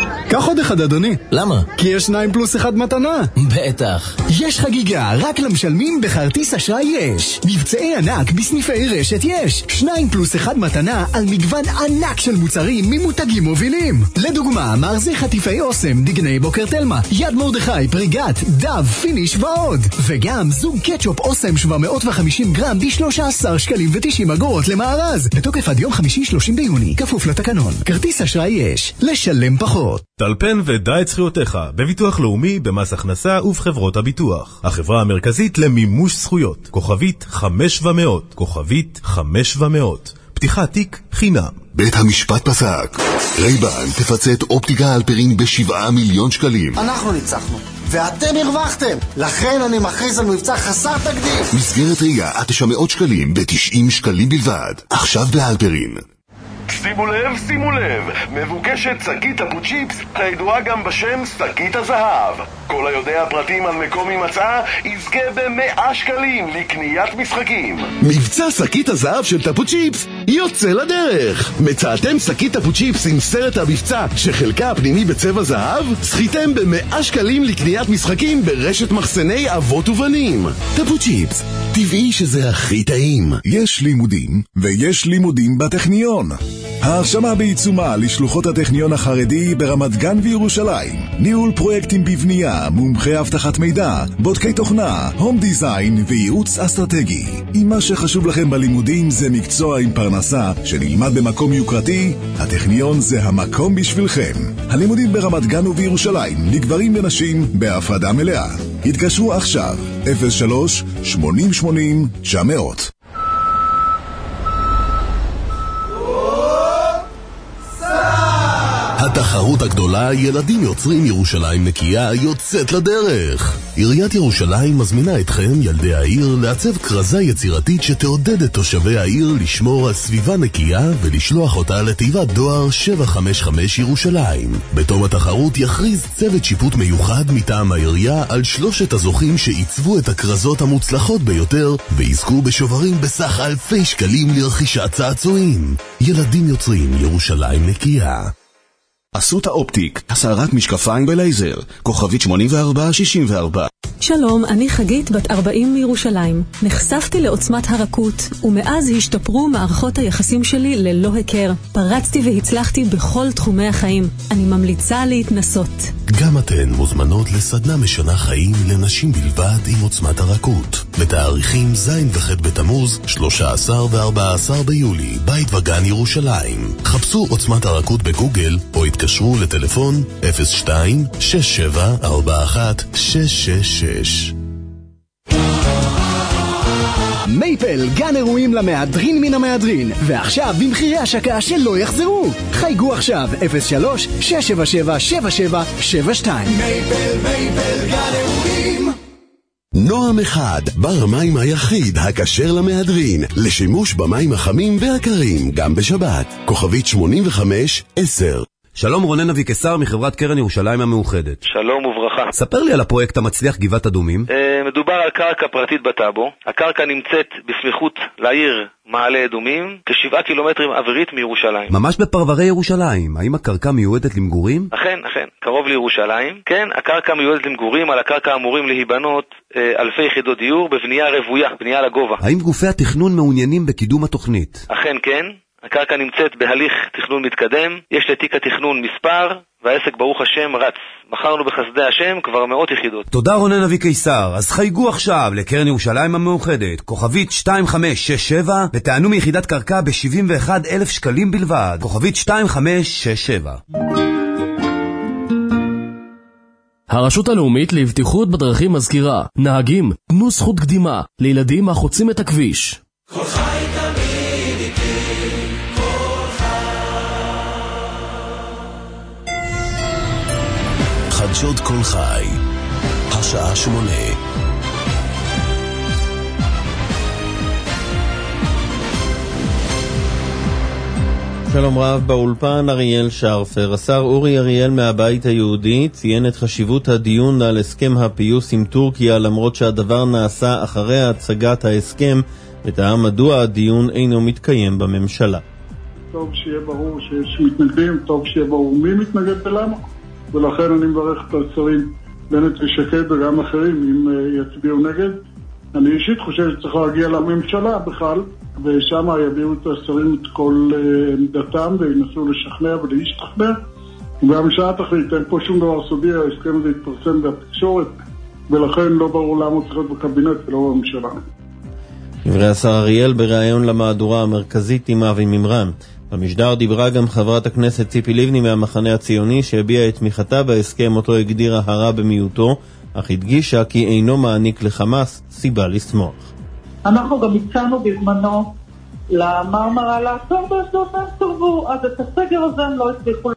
קח עוד אחד, אדוני. למה? כי יש 2+1 מתנה. בטח. יש חגיגה רק למשלמים בכרטיס אשראי יש. מבצעי ענק בסניפי רשת יש. 2+1 מתנה על מגוון ענק של מוצרים ממותגים מובילים. לדוגמה, מארזי חטיפי אוסם, דגני בוקר תלמה, יד מרדכי, פריגת, דב, פיניש ועוד. וגם זוג קטשופ אוסם 750 גרם ב13 שקלים ו90 אגורות למארז. בתוקף עד יום חמישי 30 ביוני, כפוף לתקנון. כרטיס אשראי יש. לשלם פחות. טלפן ודע את זכויותיך בביטוח לאומי, במס הכנסה ובחברות הביטוח. החברה המרכזית למימוש זכויות. כוכבית 5700. כוכבית 5700. פתיחת תיק חינם. בית המשפט פסק. רייבן תפצה את אופטיקה אלפרין ב7 מיליון שקלים. אנחנו ניצחנו ואתם הרווחתם, לכן אני מכריז על מבצע חסר תקדים. מסגרת ראייה עד 900 שקלים ב90 שקלים בלבד. עכשיו באלפרין. שימו לב, מבוקשת שקית טפוצ'יפס, הידועה גם בשם שקית הזהב. כל היודע פרטים על מקום הימצאה יזכה ב100 שקלים לקניית משחקים. מבצע שקית הזהב של טפוצ'יפס יוצא לדרך. מצאתם שקית טפוצ'יפס עם סרט המבצע שחלקה הפנימי בצבע זהב? זכיתם ב100 שקלים לקניית משחקים ברשת מחסני אבות ובנים. טפוצ'יפס, טבעי שזה הכי טעים. יש לימודים ויש לימודים בטכניון. ההרשמה בעיצומה לשלוחות הטכניון החרדי ברמת גן וירושלים. ניהול פרויקטים בבנייה, מומחי הבטחת מידע, בודקי תוכנה, הום דיזיין וייעוץ אסטרטגי. אם מה שחשוב לכם בלימודים זה מקצוע עם פרנסה שנלמד במקום יוקרתי, הטכניון זה המקום בשבילכם. הלימודים ברמת גן ובירושלים לגברים ונשים בהפרדה מלאה. התקשרו עכשיו 03-8080-900. התחרות הגדולה ילדים יוצרים ירושלים נקייה יוצאת לדרך. עיריית ירושלים מזמינה אתכם, ילדי העיר, לעצב כרזה יצירתית שתעודד את תושבי העיר לשמור על סביבה נקייה ולשלוח אותה לתיבת דואר 755 ירושלים. בתום התחרות יכריז צוות שיפוט מיוחד מטעם העירייה על 3 הזוכים שעיצבו את הכרזות המוצלחות ביותר ויזכו בשוברים בסך אלפי שקלים לרכישת צעצועים. ילדים יוצרים ירושלים נקייה. אסותא אופטיק, הסערת משקפיים בלייזר, כוכבית 8464. שלום, אני חגית בת 40 מירושלים. נחשפתי לעוצמת הרכות, ומאז השתפרו מערכות היחסים שלי ללא הכר. פרצתי והצלחתי בכל תחומי החיים. אני ממליצה להתנסות. גם אתן מוזמנות לסדנה משנה חיים לנשים בלבד עם עוצמת הרכות. בתאריכים ז' וח' בתמוז, 13 ו-14 ביולי, בית וגן ירושלים. חפשו עוצמת הרכות בגוגל, או התקשרו לטלפון 02-6741-666. מייפל, גן אירועים למהדרין מן המהדרין, ועכשיו במחירי השקה שלא יחזרו. חייגו עכשיו 03-677-7772. מייפל, גן אירועים. נועם אחד, בר המים היחיד הכשר למהדרין, לשימוש במים החמים והקרים, גם בשבת. כוכבית 85-10. שלום, רונן אבי קיסר מחברת קרן ירושלים המאוחדת. שלום וברכה. ספר לי על הפרויקט המצליח גבעת אדומים. מדובר על קרקע פרטית בטאבו. הקרקע נמצאת בסמיכות לעיר מעלה אדומים, כ7 קילומטרים אווירית מירושלים. ממש בפרברי ירושלים. האם הקרקע מיועדת למגורים? אכן, קרוב לירושלים. כן, הקרקע מיועדת למגורים. על הקרקע אמורים להיבנות אלפי יחידות דיור בבנייה רוויה, בנייה לגובה. האם גופי התכנון מעוניינים בקידום התוכנית? אכן כן. הקרקע נמצאת בהליך תכנון מתקדם, יש לתיק התכנון מספר, והעסק ברוך השם רץ. מכרנו בחסדי השם כבר 100 יחידות. תודה רונן אבי קיסר. אז חייגו עכשיו לקרן ירושלים המאוחדת, כוכבית 2567, ותענו מיחידת קרקע ב71,000 שקלים בלבד. כוכבית 2567. הרשות הלאומית לבטיחות בדרכים מזכירה, נהגים, תנו זכות קדימה לילדים החוצים את הכביש. כל חי תמיד איתי, כל חדשות כל חי, השעה 8. שלום רב, באולפן אריאל שרפר. השר אורי אריאל מהבית היהודי ציין את חשיבות הדיון על הסכם הפיוס עם טורקיה, למרות שהדבר נעשה אחרי הצגת ההסכם, וטעם מדוע הדיון אינו מתקיים בממשלה. טוב שיהיה ברור שיש מתנגדים, טוב שיהיה ברור מי מתנגד ולמה. ולכן אני מברך את השרים בנט ושקד וגם אחרים אם יצביעו נגד. אני אישית חושב שצריך להגיע לממשלה בכלל, ושם יביאו את השרים את כל עמדתם וינסו לשכנע ולהשתכנע, והממשלה תחליט. אין פה שום דבר סודי, ההסכם הזה יתפרסם בתקשורת, ולכן לא ברור למה הוא צריך להיות בקבינט ולא בממשלה. דברי השר אריאל בריאיון למהדורה המרכזית עם אבי ממרן. במשדר דיברה גם חברת הכנסת ציפי לבני מהמחנה הציוני, שהביעה את תמיכתה בהסכם אותו הגדירה הרע במיעוטו, אך הדגישה כי אינו מעניק לחמאס סיבה לשמוח. אנחנו גם הצענו בזמנו למרמרה לעצור באשדוד והם סורבו, אז את הסגר הזה הם לא הצליחו